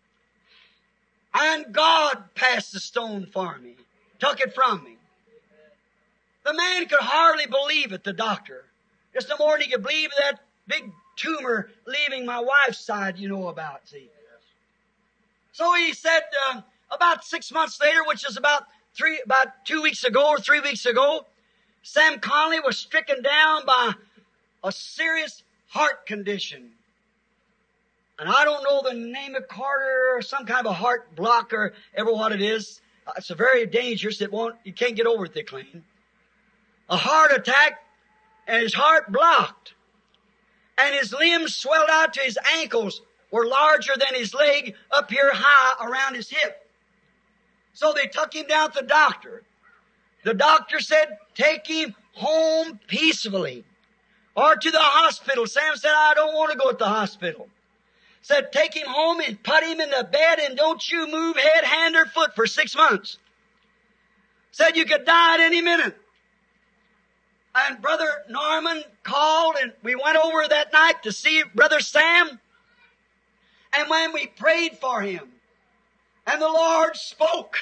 And God passed the stone for me, took it from me. The man could hardly believe it, the doctor. Just the more than he could believe that big tumor leaving my wife's side, you know about, see. So he said, uh, about six months later, which is about three, about two weeks ago or three weeks ago, Sam Conley was stricken down by a serious heart condition. And I don't know the name of Carter or some kind of a heart block or ever what it is. Uh, it's a very dangerous. It won't, you can't get over it that clean. A heart attack and his heart blocked. And his limbs swelled out to his ankles, were larger than his leg up here high around his hip. So they took him down to the doctor. The doctor said, take him home peacefully or to the hospital. Sam said, I don't want to go to the hospital. Said, take him home and put him in the bed and don't you move head, hand, or foot for six months. Said you could die at any minute. And Brother Norman called and we went over that night to see Brother Sam. And when we prayed for him, and the Lord spoke.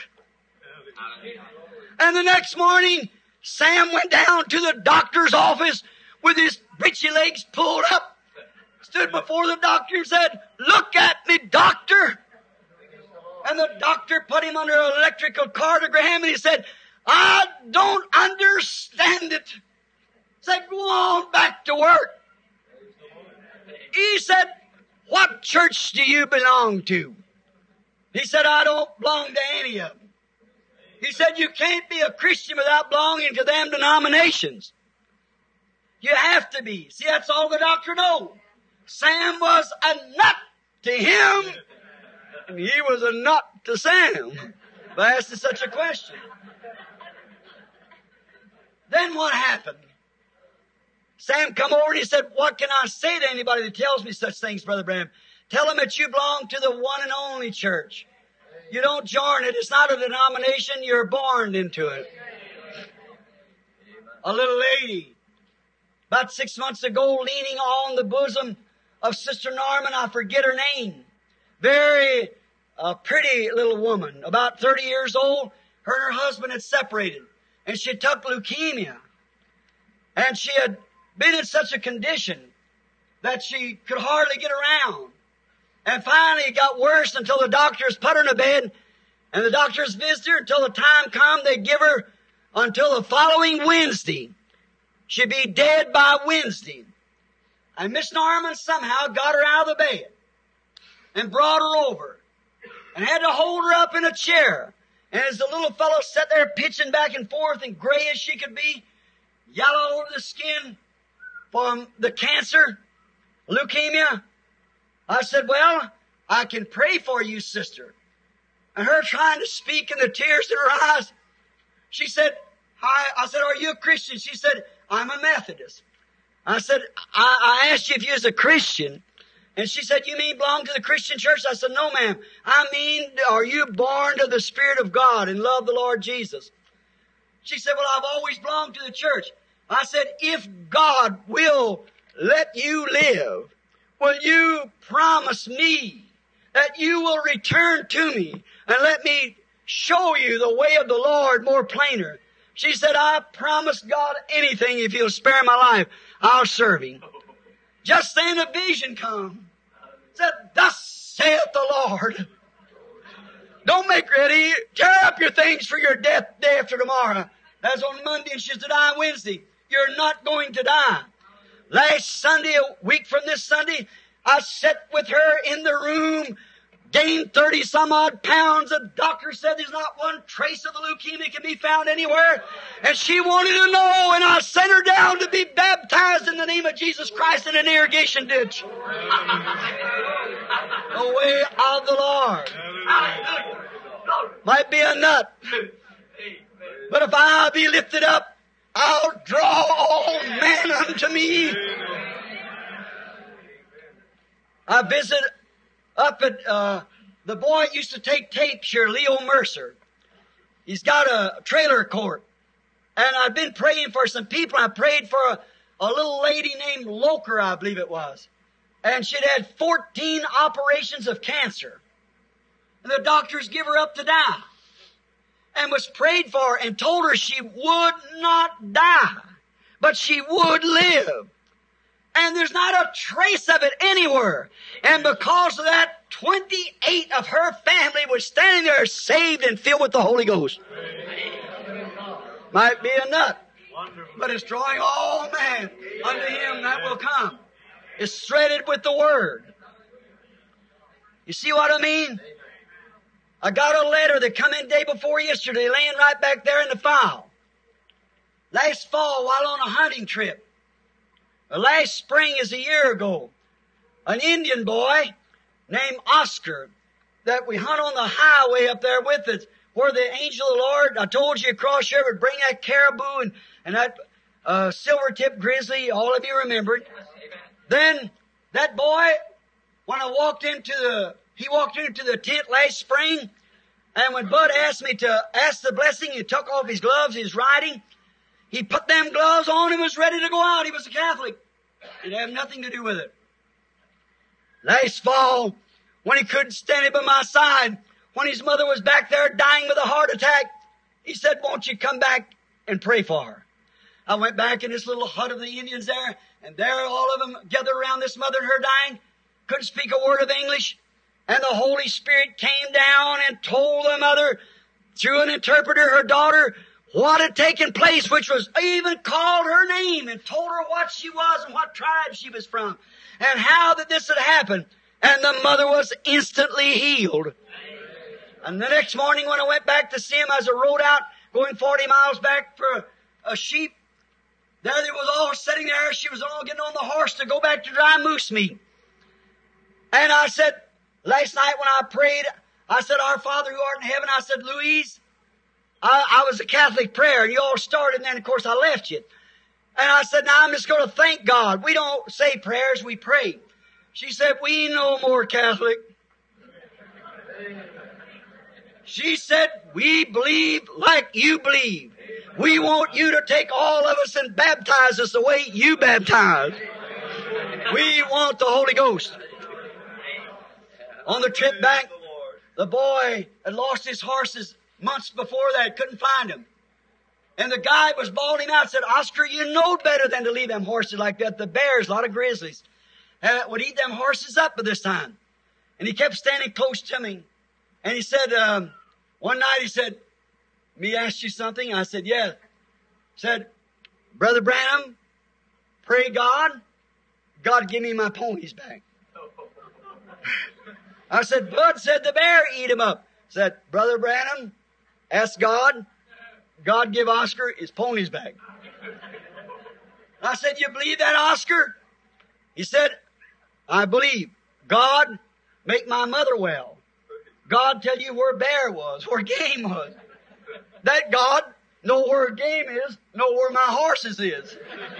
And the next morning, Sam went down to the doctor's office with his breechy legs pulled up, stood before the doctor and said, look at me, doctor. And the doctor put him under an electrical cardiogram and he said, I don't understand it. Said, go on back to work. He said, what church do you belong to? He said, I don't belong to any of them. He said, you can't be a Christian without belonging to them denominations. You have to be. See, that's all the doctor knows. Sam was a nut to him, and he was a nut to Sam. If I asked him such a question. Then what happened? Sam come over and he said, what can I say to anybody that tells me such things, Brother Branham? Tell them that you belong to the one and only church. You don't join it. It's not a denomination. You're born into it. A little lady, about six months ago, leaning on the bosom of Sister Norman, I forget her name. Very a pretty little woman, about thirty years old. Her and her husband had separated, and she took leukemia. And she had been in such a condition that she could hardly get around. And finally it got worse until the doctors put her in a bed, and the doctors visited her until the time come they'd give her until the following Wednesday. She'd be dead by Wednesday. And Miss Norman somehow got her out of the bed and brought her over and had to hold her up in a chair. And as the little fellow sat there pitching back and forth and gray as she could be, yellow over the skin from the cancer, leukemia, I said, well, I can pray for you, sister. And her trying to speak and the tears in her eyes, she said, I, I said, are you a Christian? She said, I'm a Methodist. I said, I, I asked you if you was a Christian. And she said, you mean belong to the Christian church? I said, no, ma'am. I mean, are you born to the Spirit of God and love the Lord Jesus? She said, well, I've always belonged to the church. I said, if God will let you live, will you promise me that you will return to me and let me show you the way of the Lord more plainer? She said, I promise God anything if He'll spare my life, I'll serve Him. Just then a vision come. Said, thus saith the Lord. Don't make ready. Tear up your things for your death day after tomorrow. That's on Monday and she's to die Wednesday. You're not going to die. Last Sunday, a week from this Sunday, I sat with her in the room, gained thirty some odd pounds. The doctor said there's not one trace of the leukemia can be found anywhere. And she wanted to know, and I sent her down to be baptized in the name of Jesus Christ in an irrigation ditch. The way of the Lord. Might be a nut. But if I be lifted up, I'll draw all men unto me. I visit up at, uh, the boy used to take tapes here, Leo Mercer. He's got a trailer court. And I've been praying for some people. I prayed for a, a little lady named Loker, I believe it was. And she'd had fourteen operations of cancer. And the doctors give her up to die. And was prayed for and told her she would not die, but she would live. And there's not a trace of it anywhere. And because of that, twenty-eight of her family was standing there saved and filled with the Holy Ghost. Might be a nut, but it's drawing all man unto Him that will come. It's threaded with the Word. You see what I mean? I got a letter that come in day before yesterday, laying right back there in the file. Last fall, while on a hunting trip, or last spring is a year ago, an Indian boy named Oscar that we hunt on the highway up there with us, where the angel of the Lord, I told you across here, would bring that caribou and, and that uh, silver-tipped grizzly, all of you remembered. Then that boy, when I walked into the He walked into the tent last spring, and when Bud asked me to ask the blessing, he took off his gloves, his riding. He put them gloves on and was ready to go out. He was a Catholic. It had nothing to do with it. Last fall, when he couldn't stand it by my side, when his mother was back there dying with a heart attack, he said, won't you come back and pray for her? I went back in this little hut of the Indians there, and there all of them gathered around this mother and her dying. Couldn't speak a word of English. And the Holy Spirit came down and told the mother, through an interpreter, her daughter, what had taken place, which was even called her name and told her what she was and what tribe she was from and how that this had happened. And the mother was instantly healed. And the next morning when I went back to see him, as I rode out going forty miles back for a sheep, there they was all sitting there. She was all getting on the horse to go back to dry moose meat. And I said, last night when I prayed, I said, Our Father who art in heaven, I said, Louise, I, I was a Catholic prayer, and you all started, and then, of course, I left you. And I said, now I'm just going to thank God. We don't say prayers, we pray. She said, we no more Catholic. She said, we believe like you believe. We want you to take all of us and baptize us the way you baptize. We want the Holy Ghost. On the trip back, The boy had lost his horses months before that, couldn't find them. And the guy was bawling out, said, Oscar, you know better than to leave them horses like that. The bears, a lot of grizzlies, uh, would eat them horses up by this time. And he kept standing close to me. And he said, um, one night he said, me ask you something? I said, yes. He said, Brother Branham, pray God, God give me my ponies back. I said, Bud, said the bear, eat him up. Said, Brother Branham, ask God, God give Oscar his ponies back. I said, you believe that, Oscar? He said, I believe. God, make my mother well. God tell you where bear was, where game was. That God know where game is, know where my horses is.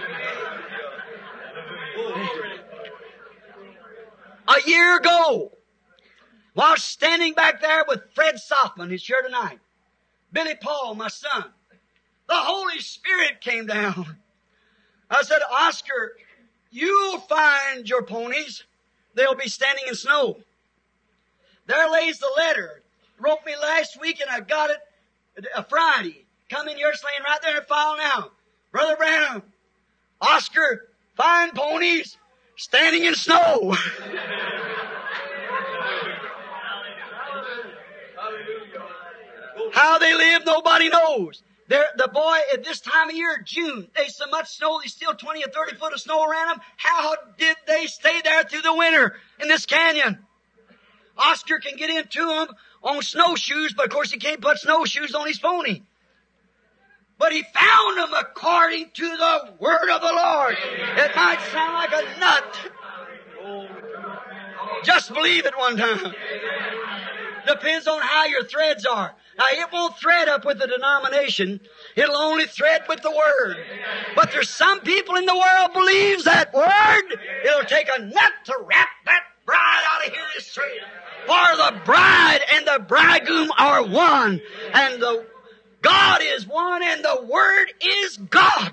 A year ago, while standing back there with Fred Softman, he's here tonight, Billy Paul, my son, the Holy Spirit came down. I said, Oscar, you'll find your ponies. They'll be standing in snow. There lays the letter. Wrote me last week and I got it a Friday. Come in here, laying right there in the file now. Brother Branham, Oscar, find ponies standing in snow. How they live, nobody knows. They're, the boy, at this time of year, June, there's so much snow, there's still twenty or thirty foot of snow around them. How did they stay there through the winter in this canyon? Oscar can get into them on snowshoes, but of course he can't put snowshoes on his pony. But he found them according to the word of the Lord. It might sound like a nut. Just believe it one time. Depends on how your threads are. Now, it won't thread up with the denomination. It'll only thread with the Word. But there's some people in the world believes that Word. It'll take a nut to wrap that bride out of here this straight. For the bride and the bridegroom are one. And the God is one and the Word is God.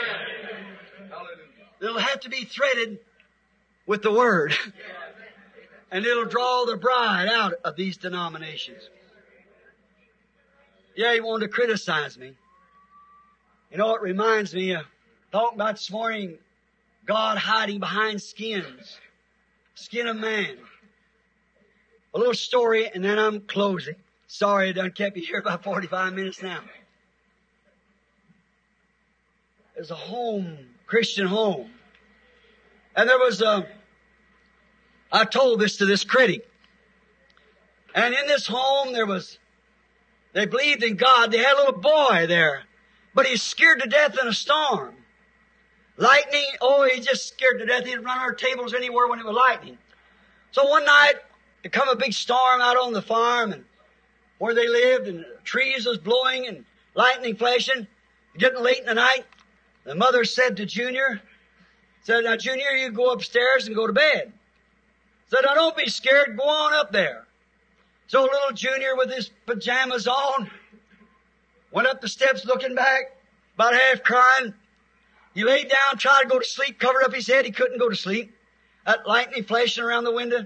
It'll have to be threaded with the Word. And it'll draw the bride out of these denominations. Yeah, he wanted to criticize me. You know, it reminds me of talking about this morning, God hiding behind skins. Skin of man. A little story, and then I'm closing. Sorry, I done kept you here about forty-five minutes now. There's a home, Christian home. And there was a, I told this to this critic. And in this home there was, they believed in God. They had a little boy there. But he's scared to death in a storm. Lightning, oh, he's just scared to death. He'd run our tables anywhere when it was lightning. So one night, there come a big storm out on the farm and where they lived, and trees was blowing and lightning flashing. Getting late in the night, the mother said to Junior, said, now, Junior, you go upstairs and go to bed. Said, now, don't be scared. Go on up there. So little Junior with his pajamas on went up the steps looking back, about half crying. He laid down, tried to go to sleep, covered up his head. He couldn't go to sleep. That lightning flashing around the window.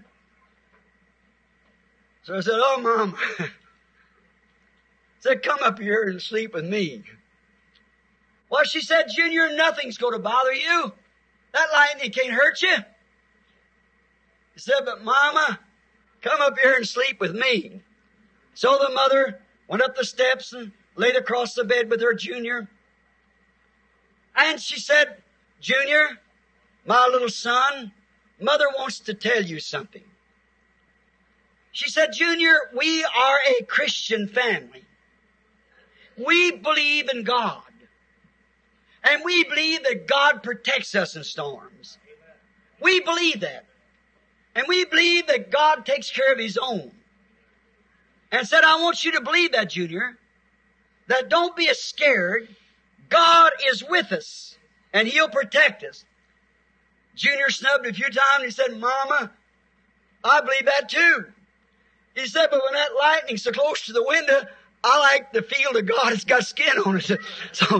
So I said, oh, Mom. I said, come up here and sleep with me. Well, she said, Junior, nothing's going to bother you. That lightning can't hurt you. He said, but Mama, come up here and sleep with me. So the mother went up the steps and laid across the bed with her Junior. And she said, Junior, my little son, Mother wants to tell you something. She said, Junior, we are a Christian family. We believe in God. And we believe that God protects us in storms. We believe that. And we believe that God takes care of His own. And said, I want you to believe that, Junior. That don't be scared. God is with us. And He'll protect us. Junior snubbed a few times. He said, Mama, I believe that too. He said, but when that lightning's so close to the window, I like the feel of God. It's got skin on it. So,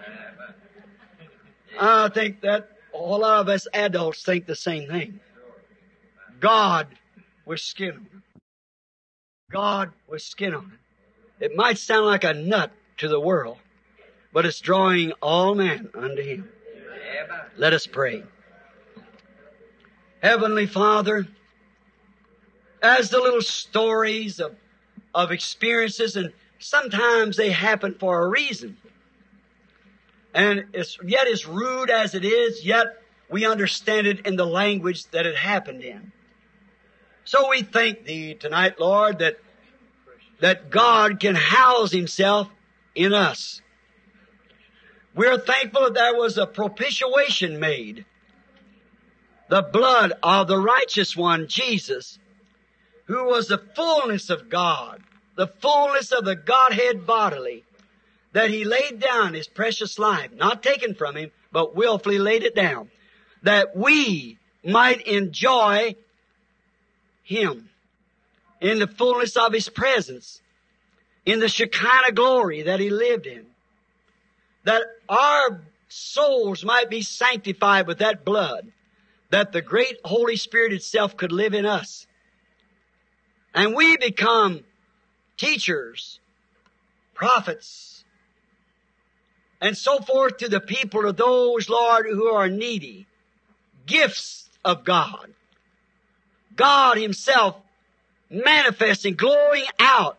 I think that a lot of us adults think the same thing. God with skin on it. God with skin on it. It might sound like a nut to the world, but it's drawing all men unto Him. Let us pray. Heavenly Father, as the little stories of, of experiences, and sometimes they happen for a reason. And it's, yet as rude as it is, yet we understand it in the language that it happened in. So we thank Thee tonight, Lord, that, that God can house Himself in us. We're thankful that there was a propitiation made. The blood of the righteous one, Jesus, who was the fullness of God, the fullness of the Godhead bodily, that He laid down His precious life, not taken from Him, but willfully laid it down, that we might enjoy Him in the fullness of His presence, in the Shekinah glory that He lived in, that our souls might be sanctified with that blood, that the great Holy Spirit itself could live in us. And we become teachers, prophets, and so forth to the people of those, Lord, who are needy. Gifts of God. God Himself manifesting, glowing out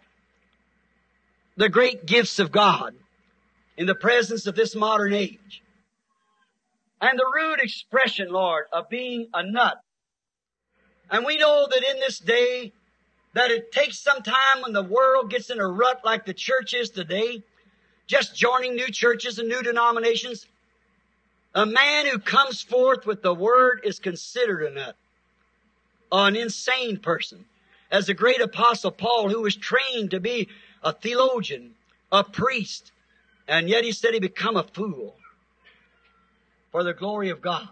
the great gifts of God in the presence of this modern age. And the rude expression, Lord, of being a nut. And we know that in this day, that it takes some time when the world gets in a rut like the church is today, just joining new churches and new denominations. A man who comes forth with the Word is considered a nut, an insane person. As the great apostle Paul, who was trained to be a theologian, a priest, and yet he said he become a fool for the glory of God.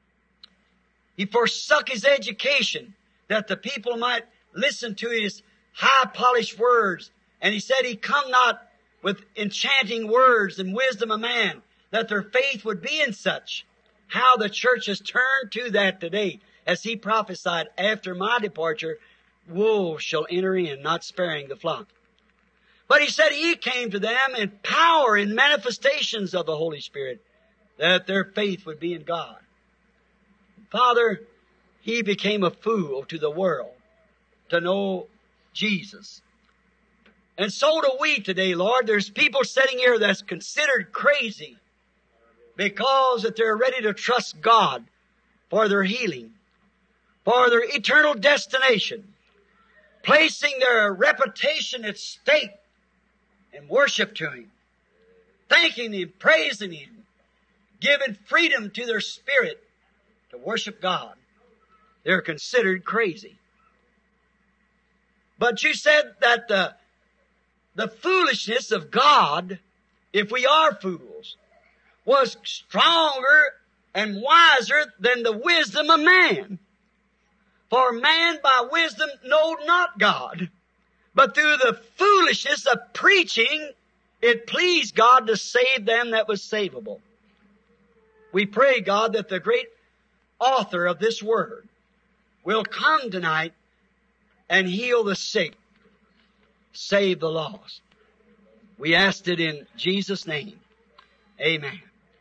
He forsook his education that the people might listen to his high-polished words. And he said he come not with enchanting words and wisdom of man, that their faith would be in such. How the church has turned to that today. As he prophesied, after my departure, wolves shall enter in, not sparing the flock. But he said he came to them in power and manifestations of the Holy Spirit, that their faith would be in God. Father, he became a fool to the world to know Jesus. And so do we today, Lord. There's people sitting here that's considered crazy because that they're ready to trust God for their healing, for their eternal destination, placing their reputation at stake in worship to Him, thanking Him, praising Him, giving freedom to their spirit to worship God. They're considered crazy. But you said that the, the foolishness of God, if we are fools, was stronger and wiser than the wisdom of man. For man by wisdom knowed not God, but through the foolishness of preaching, it pleased God to save them that was savable. We pray, God, that the great author of this word will come tonight and heal the sick, save the lost. We asked it in Jesus' name. Amen.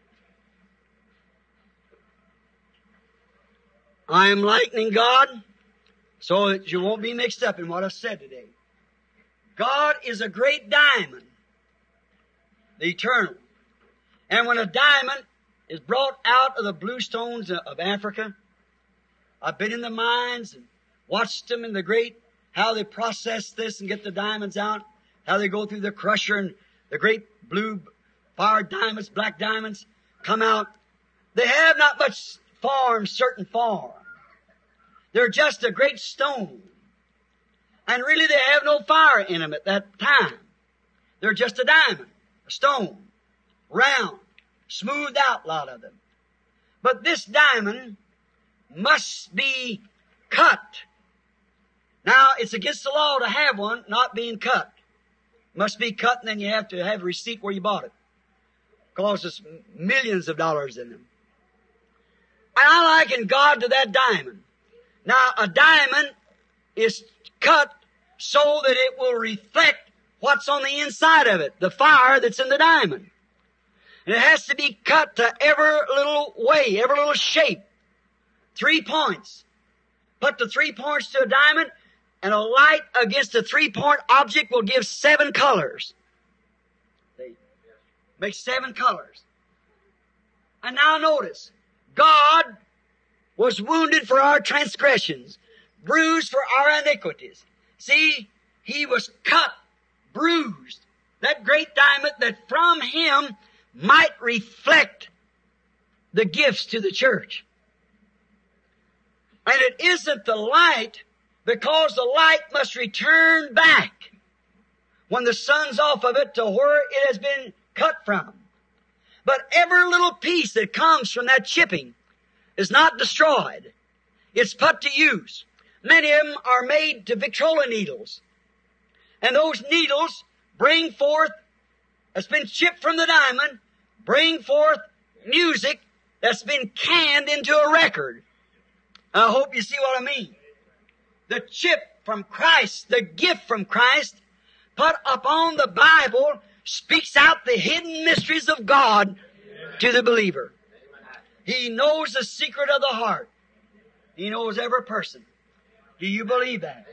I am likening God so that you won't be mixed up in what I've said today. God is a great diamond, the eternal. And when a diamond is brought out of the blue stones of Africa, I've been in the mines and watched them in the great, how they process this and get the diamonds out, how they go through the crusher and the great blue fire diamonds, black diamonds come out. They have not much form, certain form. They're just a great stone. And really they have no fire in them at that time. They're just a diamond, a stone, round, smoothed out, a lot of them. But this diamond must be cut. Now, it's against the law to have one not being cut. Must be cut, and then you have to have a receipt where you bought it. Costs us millions of dollars in them. And I liken God to that diamond. Now, a diamond is cut so that it will reflect what's on the inside of it, the fire that's in the diamond. And it has to be cut to every little way, every little shape. Three points. Put the three points to a diamond, and a light against a three-point object will give seven colors. See? Makes seven colors. And now notice, God was wounded for our transgressions, bruised for our iniquities. See, He was cut, bruised. That great diamond that from Him might reflect the gifts to the church. And it isn't the light, because the light must return back when the sun's off of it to where it has been cut from. But every little piece that comes from that chipping is not destroyed. It's put to use. Many of them are made to Victrola needles. And those needles bring forth, that's been chipped from the diamond, bring forth music that's been canned into a record. I hope you see what I mean. The chip from Christ, the gift from Christ, put upon the Bible, speaks out the hidden mysteries of God to the believer. He knows the secret of the heart. He knows every person. Do you believe that?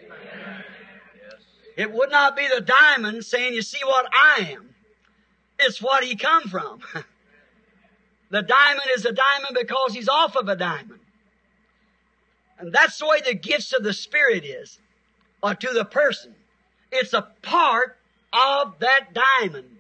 It would not be the diamond saying, you see what I am. It's what he come from. The diamond is a diamond because he's off of a diamond. And that's the way the gifts of the Spirit is, or to the person. It's a part of that diamond.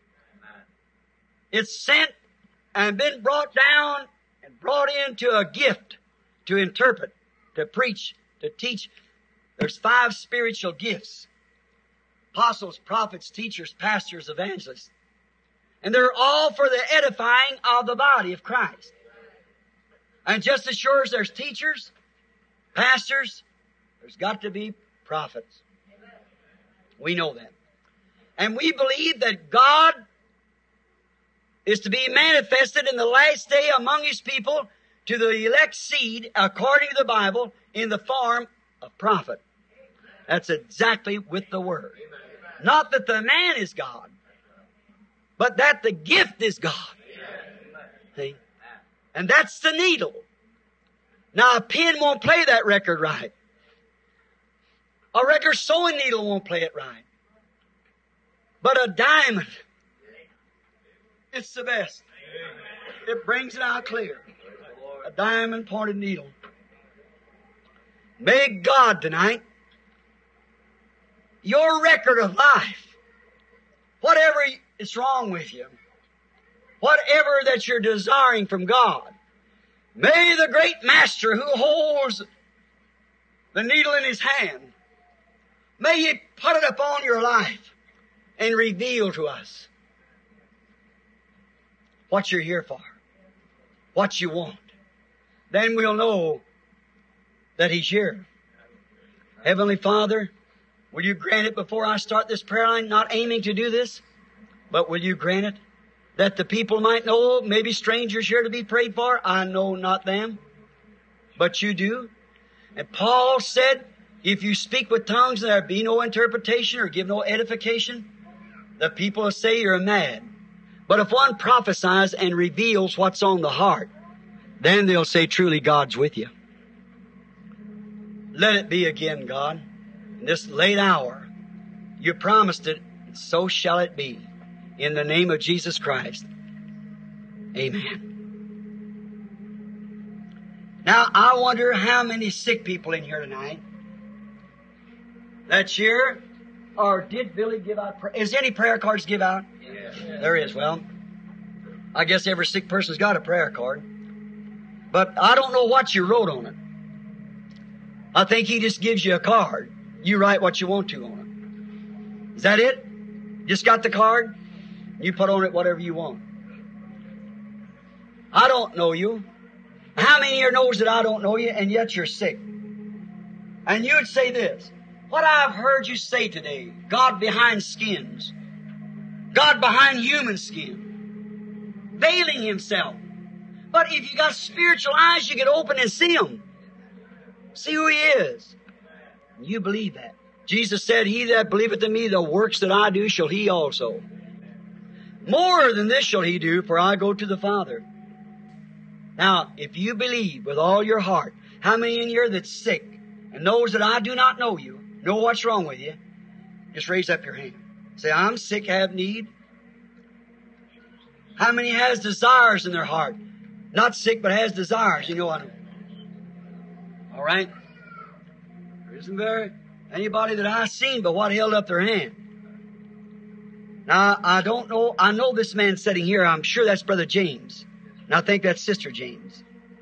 It's sent and been brought down and brought into a gift to interpret, to preach, to teach. There's five spiritual gifts. Apostles, prophets, teachers, pastors, evangelists. And they're all for the edifying of the body of Christ. And just as sure as there's teachers, pastors, there's got to be prophets. We know that. And we believe that God is to be manifested in the last day among His people to the elect seed, according to the Bible, in the form of prophet. That's exactly with the Word. Not that the man is God, but that the gift is God. See? And that's the needle. Now, a pen won't play that record right. A record sewing needle won't play it right. But a diamond, it's the best. It brings it out clear. A diamond pointed needle. May God tonight, your record of life, whatever is wrong with you, whatever that you're desiring from God, may the great Master who holds the needle in His hand, may He put it upon your life and reveal to us what you're here for, what you want. Then we'll know that He's here. Heavenly Father, will you grant it before I start this prayer line, not aiming to do this, but will you grant it that the people might know, maybe strangers here to be prayed for? I know not them, but you do. And Paul said, if you speak with tongues and there be no interpretation or give no edification, the people will say you're mad. But if one prophesies and reveals what's on the heart, then they'll say truly God's with you. Let it be again, God. In this late hour, you promised it, and so shall it be. In the name of Jesus Christ. Amen. Now, I wonder how many sick people in here tonight that's here, or did Billy give out, pra- is there any prayer cards give out? Yes. There is. Well, I guess every sick person's got a prayer card. But I don't know what you wrote on it. I think he just gives you a card. You write what you want to on it. Is that it? Just got the card? You put on it whatever you want. I don't know you. How many here knows that I don't know you, and yet you're sick? And you would say this, what I've heard you say today, God behind skins, God behind human skin, veiling Himself. But if you got spiritual eyes, you can open and see Him. See who He is. You believe that. Jesus said, he that believeth in me, the works that I do shall he also. More than this shall he do, for I go to the Father. Now, if you believe with all your heart, how many in here that's sick and knows that I do not know you, know what's wrong with you, just raise up your hand. Say, I'm sick, I have need. How many has desires in their heart? Not sick, but has desires. You know what? All right? There isn't very anybody that I've seen but what held up their hand. Now, I don't know. I know this man sitting here. I'm sure that's Brother James. And I think that's Sister James.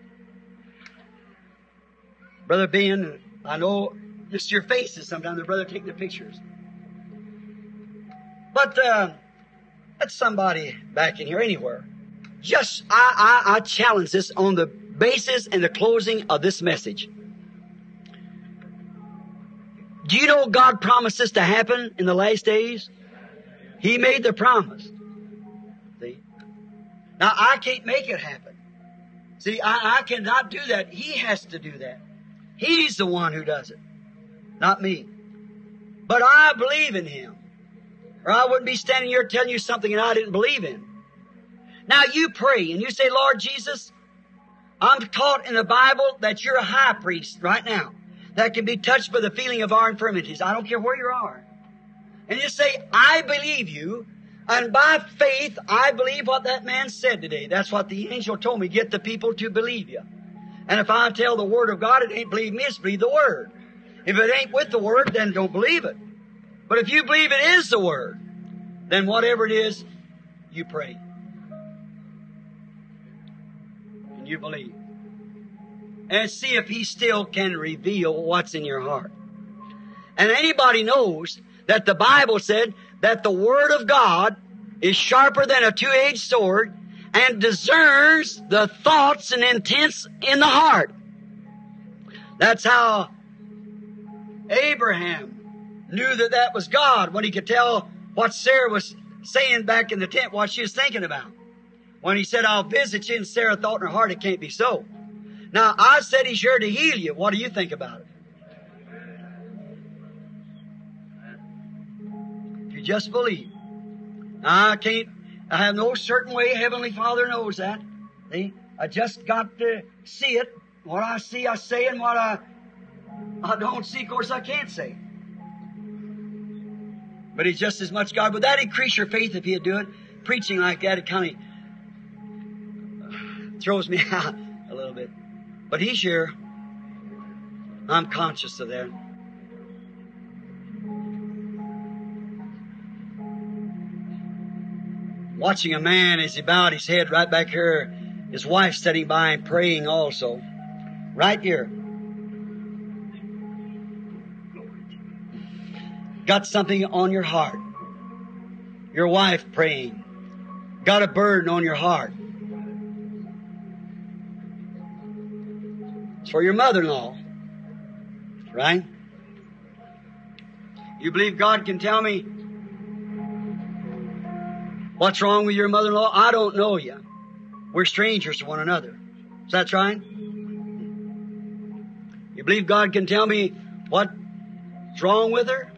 Brother Ben, I know just your faces sometimes. The brother taking the pictures. But uh, that's somebody back in here anywhere. Just, I, I, I challenge this on the basis and the closing of this message. Do you know God promised this to happen in the last days? He made the promise. See? Now, I can't make it happen. See, I, I cannot do that. He has to do that. He's the one who does it, not me. But I believe in Him. Or I wouldn't be standing here telling you something that I didn't believe in. Now, you pray and you say, Lord Jesus, I'm taught in the Bible that you're a high priest right now that can be touched by the feeling of our infirmities. I don't care where you are. And you say, I believe you, and by faith, I believe what that man said today. That's what the angel told me, get the people to believe you. And if I tell the Word of God, it ain't believe me, it's believe the Word. If it ain't with the Word, then don't believe it. But if you believe it is the Word, then whatever it is, you pray. And you believe. And see if He still can reveal what's in your heart. And anybody knows that the Bible said that the Word of God is sharper than a two-edged sword and discerns the thoughts and intents in the heart. That's how Abraham knew that that was God when he could tell what Sarah was saying back in the tent, what she was thinking about. When he said, I'll visit you, and Sarah thought in her heart, it can't be so. Now, I said He's here to heal you. What do you think about it? Just believe. I can't, I have no certain way. Heavenly Father knows that. See? I just got to see it. What I see, I say, and what I, I don't see, of course, I can't say. But He's just as much God. Would that increase your faith if He'd do it? Preaching like that, it kind of throws me out a little bit. But He's here. I'm conscious of that. Watching a man as he bowed his head right back here, his wife sitting by and praying also. Right here. Got something on your heart. Your wife praying. Got a burden on your heart. It's for your mother-in-law. Right? You believe God can tell me what's wrong with your mother-in-law? I don't know you. We're strangers to one another. Is that right? You believe God can tell me what's wrong with her?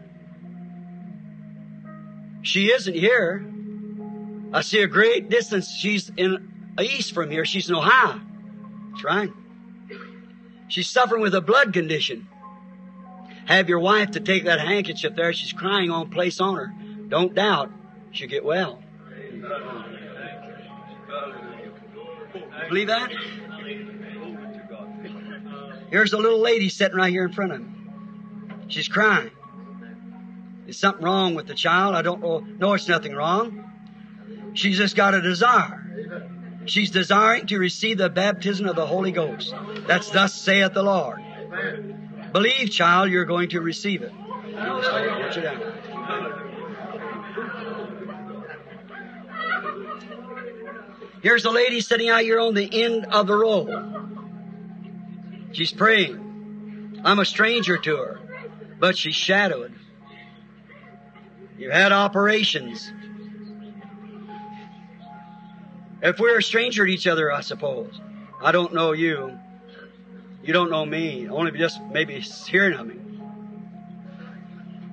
She isn't here. I see a great distance. She's in east from here. She's in Ohio. That's right. She's suffering with a blood condition. Have your wife to take that handkerchief there. She's crying on, place on her. Don't doubt. She'll get well. You believe that? Here's a little lady sitting right here in front of me. She's crying. Is something wrong with the child? I don't know. No, it's nothing wrong. She's just got a desire. She's desiring to receive the baptism of the Holy Ghost. That's thus saith the Lord. Believe, child, you're going to receive it. Put you down. Here's a lady sitting out here on the end of the row. She's praying. I'm a stranger to her, but she's shadowed. You've had operations. If we're a stranger to each other, I suppose. I don't know you. You don't know me. Only just maybe hearing of me.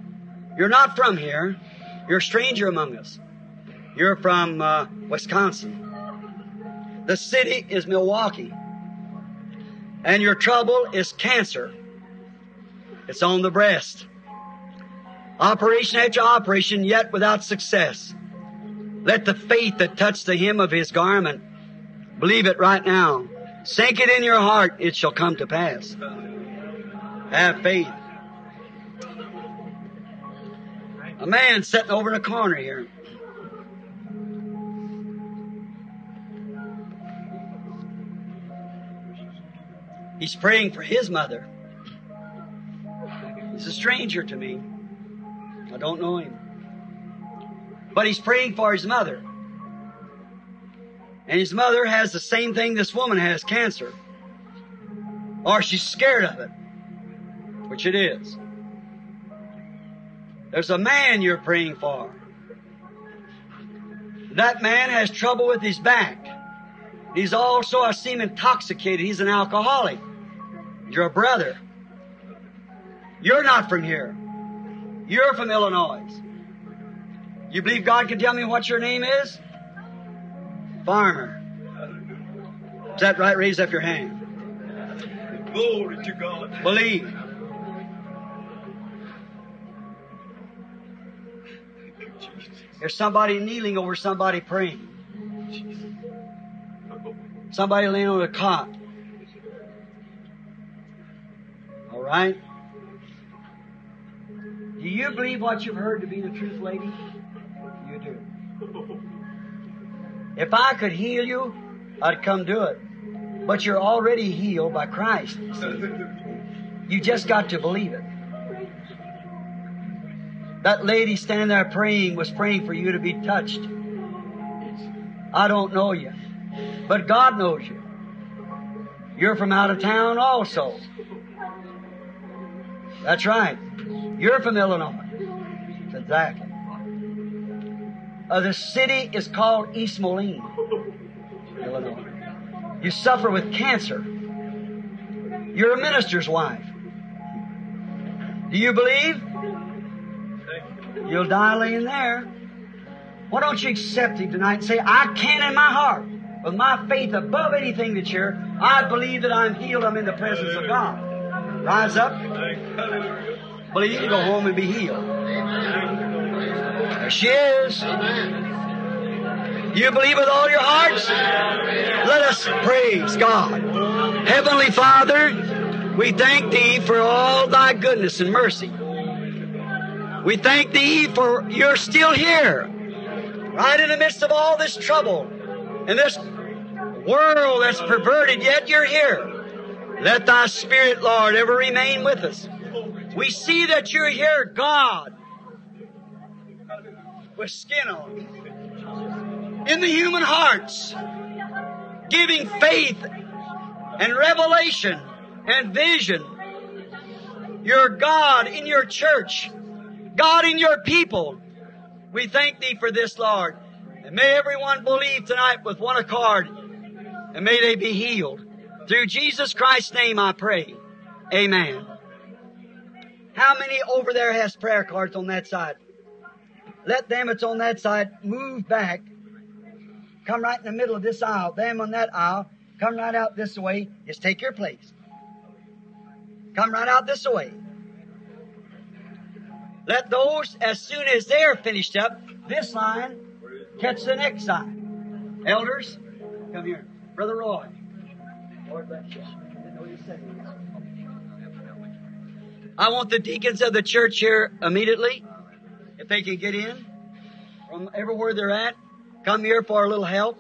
You're not from here. You're a stranger among us. You're from uh, Wisconsin. The city is Milwaukee. And your trouble is cancer. It's on the breast. Operation after operation, yet without success. Let the faith that touched the hem of His garment, believe it right now. Sink it in your heart, it shall come to pass. Have faith. A man sitting over in a corner here. He's praying for his mother. He's a stranger to me. I don't know him. But he's praying for his mother. And his mother has the same thing this woman has, cancer. Or she's scared of it, which it is. There's a man you're praying for. That man has trouble with his back. He's also, I see him intoxicated. He's an alcoholic. You're a brother. You're not from here. You're from Illinois. You believe God can tell me what your name is? Farmer. Is that right? Raise up your hand. Glory to God. Believe. There's somebody kneeling over somebody praying. Somebody laying on a cot. All right? Do you believe what you've heard to be the truth, lady? You do. If I could heal you, I'd come do it. But you're already healed by Christ. You see. You just got to believe it. That lady standing there praying was praying for you to be touched. I don't know you, but God knows you. You're from out of town also. That's right. You're from Illinois. Exactly. Uh, the city is called East Moline, Illinois. You suffer with cancer. You're a minister's wife. Do you believe? You'll die laying there. Why don't you accept Him tonight and say, I can in my heart, with my faith above anything that's here, I believe that I'm healed, I'm in the presence of God. Rise up. Believe, go home and be healed. There she is. You believe with all your hearts? Let us praise God. Heavenly Father, we thank Thee for all Thy goodness and mercy. We thank Thee for you're still here, right in the midst of all this trouble and this world that's perverted, yet you're here. Let Thy Spirit, Lord, ever remain with us. We see that you're here, God, with skin on, in the human hearts, giving faith and revelation and vision. You're God in your church, God in your people. We thank Thee for this, Lord. And may everyone believe tonight with one accord, and may they be healed. Through Jesus Christ's name I pray. Amen. How many over there has prayer cards on that side? Let them that's on that side move back. Come right in the middle of this aisle. Them on that aisle. Come right out this way. Just take your place. Come right out this way. Let those, as soon as they're finished up, this line, catch the next side. Elders, come here. Brother Roy. Lord bless you. I didn't know you said this. I want the deacons of the church here immediately, if they can get in from everywhere they're at, come here for a little help.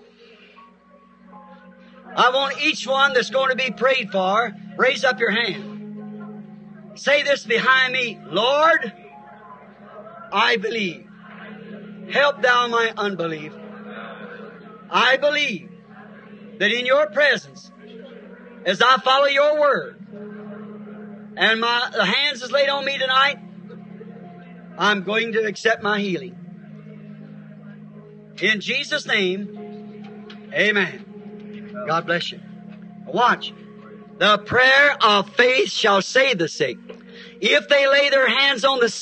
I want each one that's going to be prayed for, raise up your hand. Say this behind me, Lord, I believe. Help Thou my unbelief. I believe that in Your presence, as I follow Your word, and my the hands is laid on me tonight, I'm going to accept my healing. In Jesus' name, amen. God bless you. Watch. The prayer of faith shall save the sick. If they lay their hands on the sick,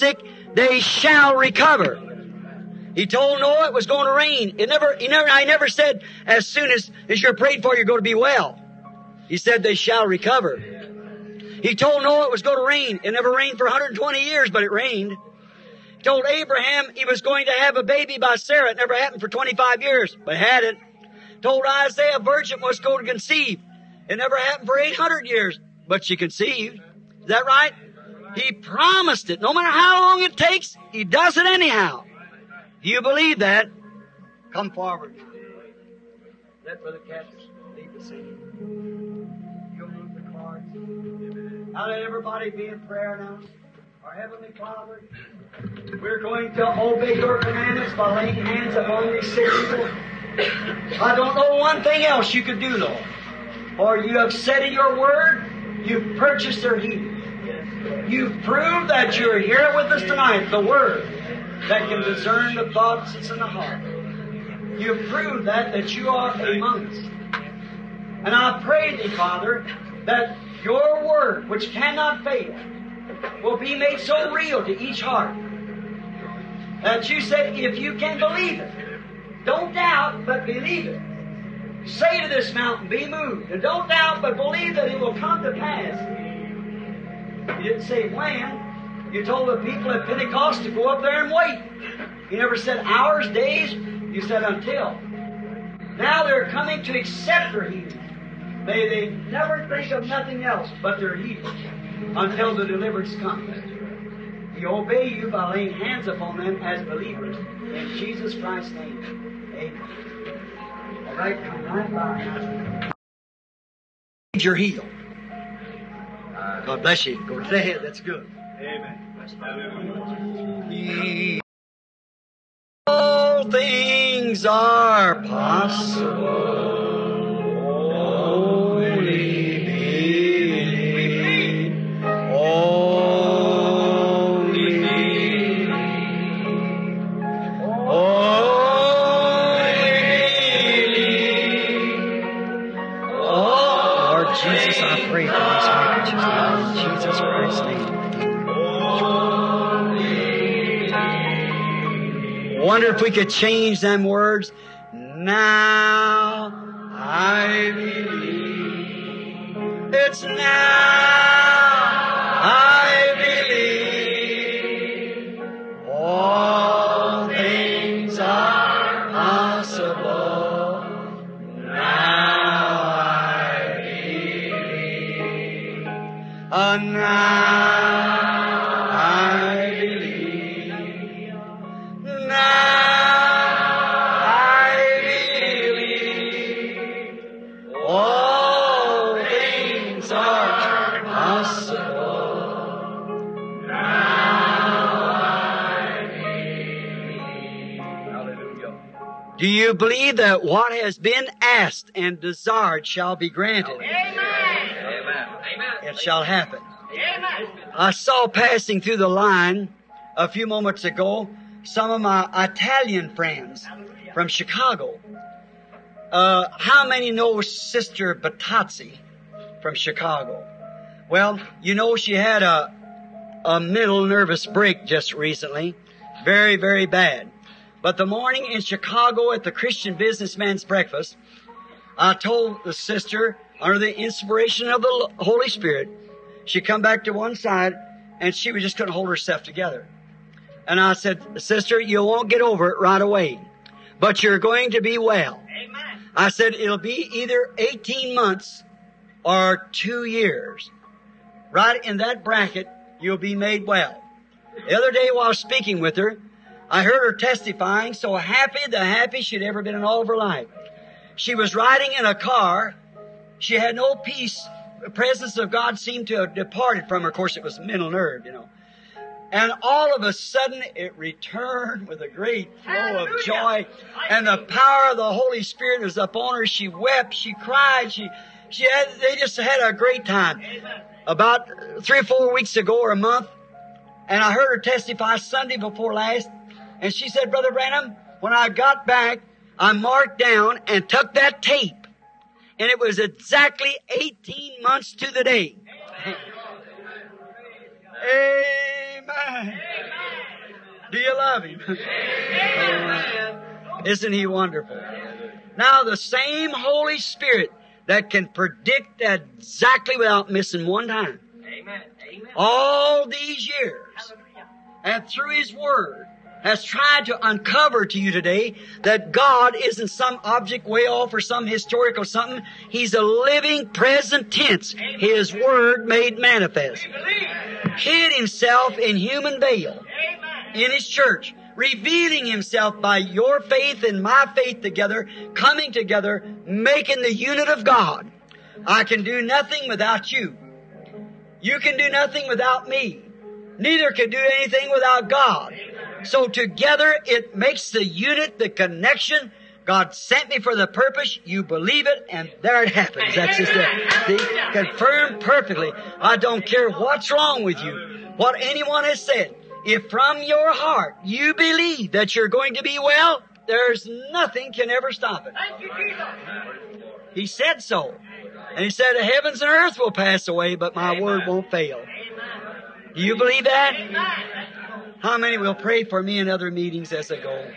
they shall recover. He told Noah it was going to rain. It never, he never, I never said as soon as, as you're prayed for, you're going to be well. He said they shall recover. He told Noah it was going to rain. It never rained for one hundred twenty years, but it rained. He told Abraham he was going to have a baby by Sarah. It never happened for twenty-five years, but had it. Told Isaiah a virgin was going to conceive. It never happened for eight hundred years, but she conceived. Is that right? He promised it. No matter how long it takes, He does it anyhow. Do you believe that? Come forward. Let Brother Katz lead the singing. You'll move the cards. Now let everybody be in prayer now. Our Heavenly Father, we're going to obey Your commandments by laying hands upon these sick people. I don't know one thing else You could do, Lord. For You have said in Your Word, You've purchased their healing. You've proved that You're here with us tonight, the Word that can discern the thoughts that's in the heart. You've proved that, that You are among us. And I pray Thee, Father, that Your Word, which cannot fail, will be made so real to each heart that You said, if you can believe it, don't doubt, but believe it. Say to this mountain, be moved. And don't doubt, but believe that it will come to pass. You didn't say when. You told the people at Pentecost to go up there and wait. You never said hours, days. You said until. Now they're coming to accept their healing. They, they never think of nothing else but their healing until the deliverance comes. We obey You by laying hands upon them as believers. In Jesus Christ's name, amen. All right, come right by. You're healed. God bless you. Go to the head. That's good. Amen. All things are possible. Only believe. Only believe. Only believe. Oh, Lord Jesus, I pray for these handkerchiefs now in Jesus Christ's name. Wonder if we could change them words. Now I believe. It's now I believe. All things are possible. Now I believe. Uh, now do you believe that what has been asked and desired shall be granted? Amen. It shall happen. Amen. I saw passing through the line a few moments ago some of my Italian friends from Chicago. Uh, how many know Sister Batazzi from Chicago? Well, you know she had a, a mental nervous break just recently. Very, very bad. But the morning in Chicago at the Christian Businessman's Breakfast, I told the sister, under the inspiration of the Holy Spirit, she come back to one side and she just couldn't hold herself together. And I said, Sister, you won't get over it right away, but you're going to be well. Amen. I said, it'll be either eighteen months or two years. Right in that bracket, you'll be made well. The other day while speaking with her, I heard her testifying, so happy, the happiest she'd ever been in all of her life. She was riding in a car. She had no peace. The presence of God seemed to have departed from her. Of course, it was mental nerve, you know. And all of a sudden, it returned with a great flow Hallelujah. Of joy. And the power of the Holy Spirit was upon her. She wept. She cried. She, she had, they just had a great time. Amen. About three or four weeks ago or a month, and I heard her testify Sunday before last, and she said, Brother Branham, when I got back, I marked down and took that tape. And it was exactly eighteen months to the day. Amen. Amen. Do you love Him? Isn't He wonderful? Now the same Holy Spirit that can predict exactly without missing one time. Amen. Amen. All these years, and through His Word, has tried to uncover to you today that God isn't some object way off or some historical something. He's a living present tense. His Word made manifest. Hid Himself in human veil in His church, revealing Himself by your faith and my faith together, coming together, making the unit of God. I can do nothing without you. You can do nothing without me. Neither can do anything without God. So together it makes the unit, the connection. God sent me for the purpose. You believe it, and there it happens. That's just it. See? Confirmed perfectly. I don't care what's wrong with you, what anyone has said. If from your heart you believe that you're going to be well, there's nothing can ever stop it. He said so. And He said, the heavens and earth will pass away, but my word won't fail. Do you believe that? How many will pray for me in other meetings as I go?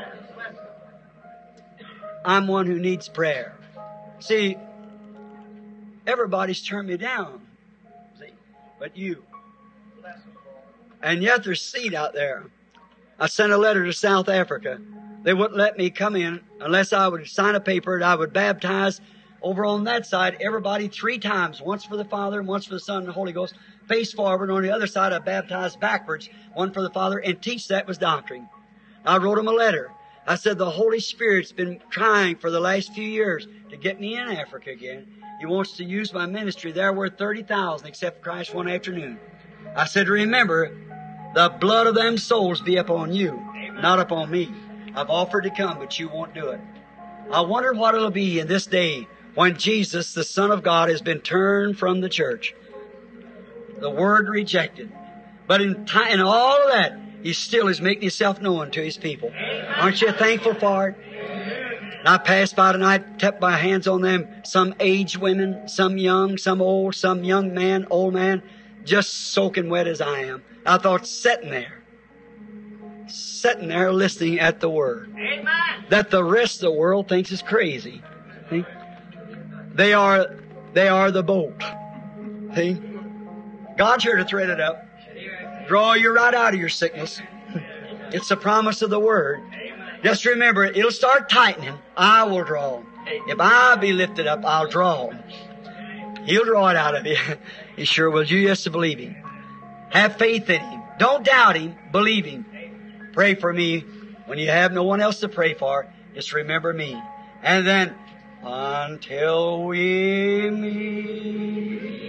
I'm one who needs prayer. See, everybody's turned me down. See, but you. And yet there's seed out there. I sent a letter to South Africa. They wouldn't let me come in unless I would sign a paper and I would baptize over on that side everybody three times. Once for the Father, and once for the Son and the Holy Ghost. Face forward. On the other side, I baptized backwards. One for the Father, and teach that was doctrine. I wrote him a letter. I said, the Holy Spirit's been trying for the last few years to get me in Africa again. He wants to use my ministry. There were thirty thousand except Christ one afternoon. I said, remember, the blood of them souls be upon you, not upon me. I've offered to come, but you won't do it. I wonder what it'll be in this day when Jesus, the Son of God, has been turned from the church. The Word rejected. But in, time, in all of that, He still is making Himself known to His people. Aren't you thankful for it? And I passed by tonight, kept my hands on them, some aged women, some young, some old, some young man, old man, just soaking wet as I am. I thought, sitting there, sitting there listening at the Word. Amen. That the rest of the world thinks is crazy. See? They are, they are the boat. See? God's here to thread it up. Draw you right out of your sickness. It's the promise of the Word. Just remember, it'll start tightening. I will draw. If I be lifted up, I'll draw. He'll draw it out of you. He sure will. You just to believe Him. Have faith in Him. Don't doubt Him. Believe Him. Pray for me. When you have no one else to pray for, just remember me. And then, until we meet,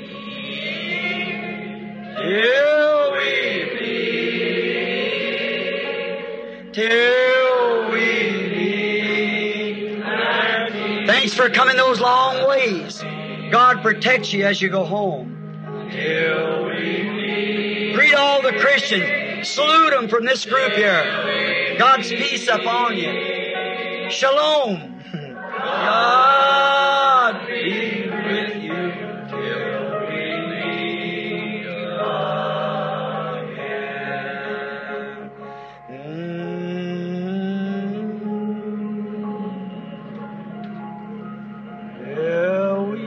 till we meet, till we meet. Thanks for coming those long ways. God protects you as you go home. Till we meet. Greet all the Christians. Salute them from this group here. God's peace upon you. Shalom. God be with you till we meet again. Mm-hmm. Till we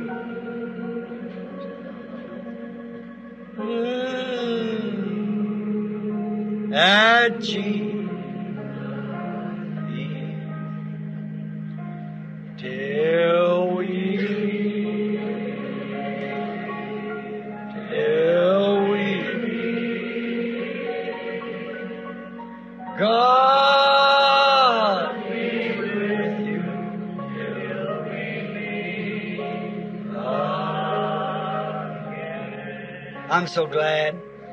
mm-hmm. At Jesus. Till we meet, till we meet, God be with you till we meet again. I'm so glad.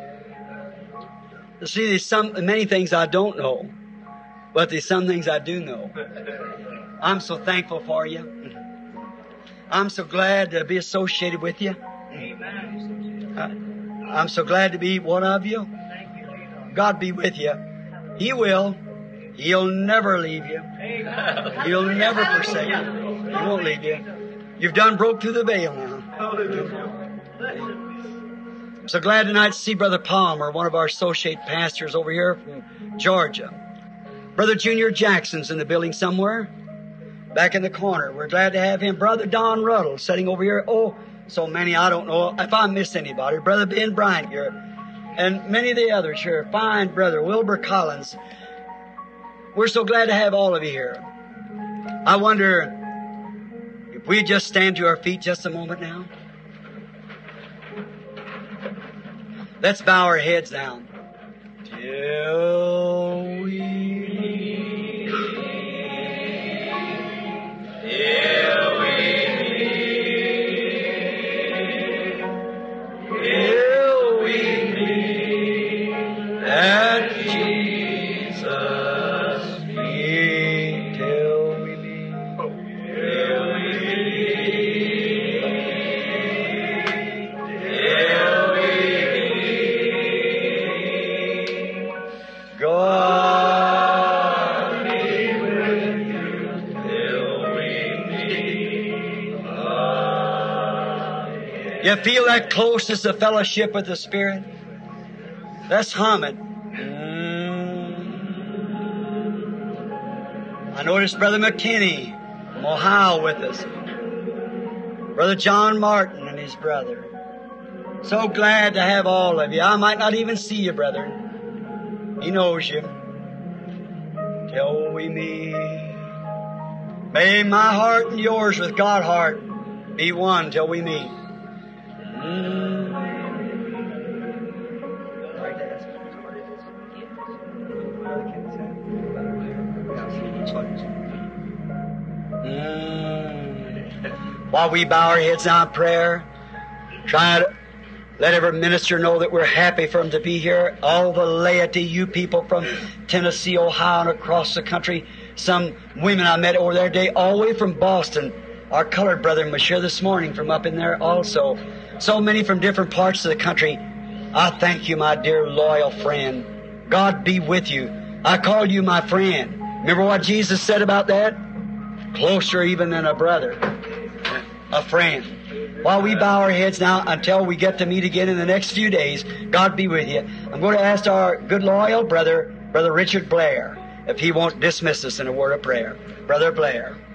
See, there's some many things I don't know, but there's some things I do know. I'm so thankful for you. I'm so glad to be associated with you. Amen. I'm so glad to be one of you. God be with you. He will. He'll never leave you. He'll never forsake you. He won't leave you. You've done broke through the veil now. So glad tonight to see Brother Palmer, one of our associate pastors over here from Georgia. Brother Junior Jackson's in the building somewhere, back in the corner. We're glad to have him. Brother Don Ruddle sitting over here. Oh, so many, I don't know if I miss anybody. Brother Ben Bryant here, and many of the others here. Fine Brother Wilbur Collins. We're so glad to have all of you here. I wonder if we just stand to our feet just a moment now. Let's bow our heads down. Till we meet. Till we meet. Till we meet at Jesus' feet. Till we meet. Till we meet. Till we God be with you till we meet again. You feel that closeness of fellowship with the Spirit? Let's hum it. Mm. I noticed Brother McKinney from Ohio with us. Brother John Martin and his brother. So glad to have all of you. I might not even see you, brother. He knows you. Till we meet. May my heart and yours with God's heart be one till we meet. Mm. Mm. While we bow our heads now in prayer, try to let every minister know that we're happy for them to be here. All the laity, you people from Tennessee, Ohio, and across the country. Some women I met over there today, all the way from Boston. Our colored brethren was here this morning from up in there also. So many from different parts of the country. I thank you, my dear loyal friend. God be with you. I call you my friend. Remember what Jesus said about that? Closer even than a brother. A friend. While we bow our heads now until we get to meet again in the next few days, God be with you. I'm going to ask our good loyal brother, Brother Richard Blair, if he won't dismiss us in a word of prayer. Brother Blair.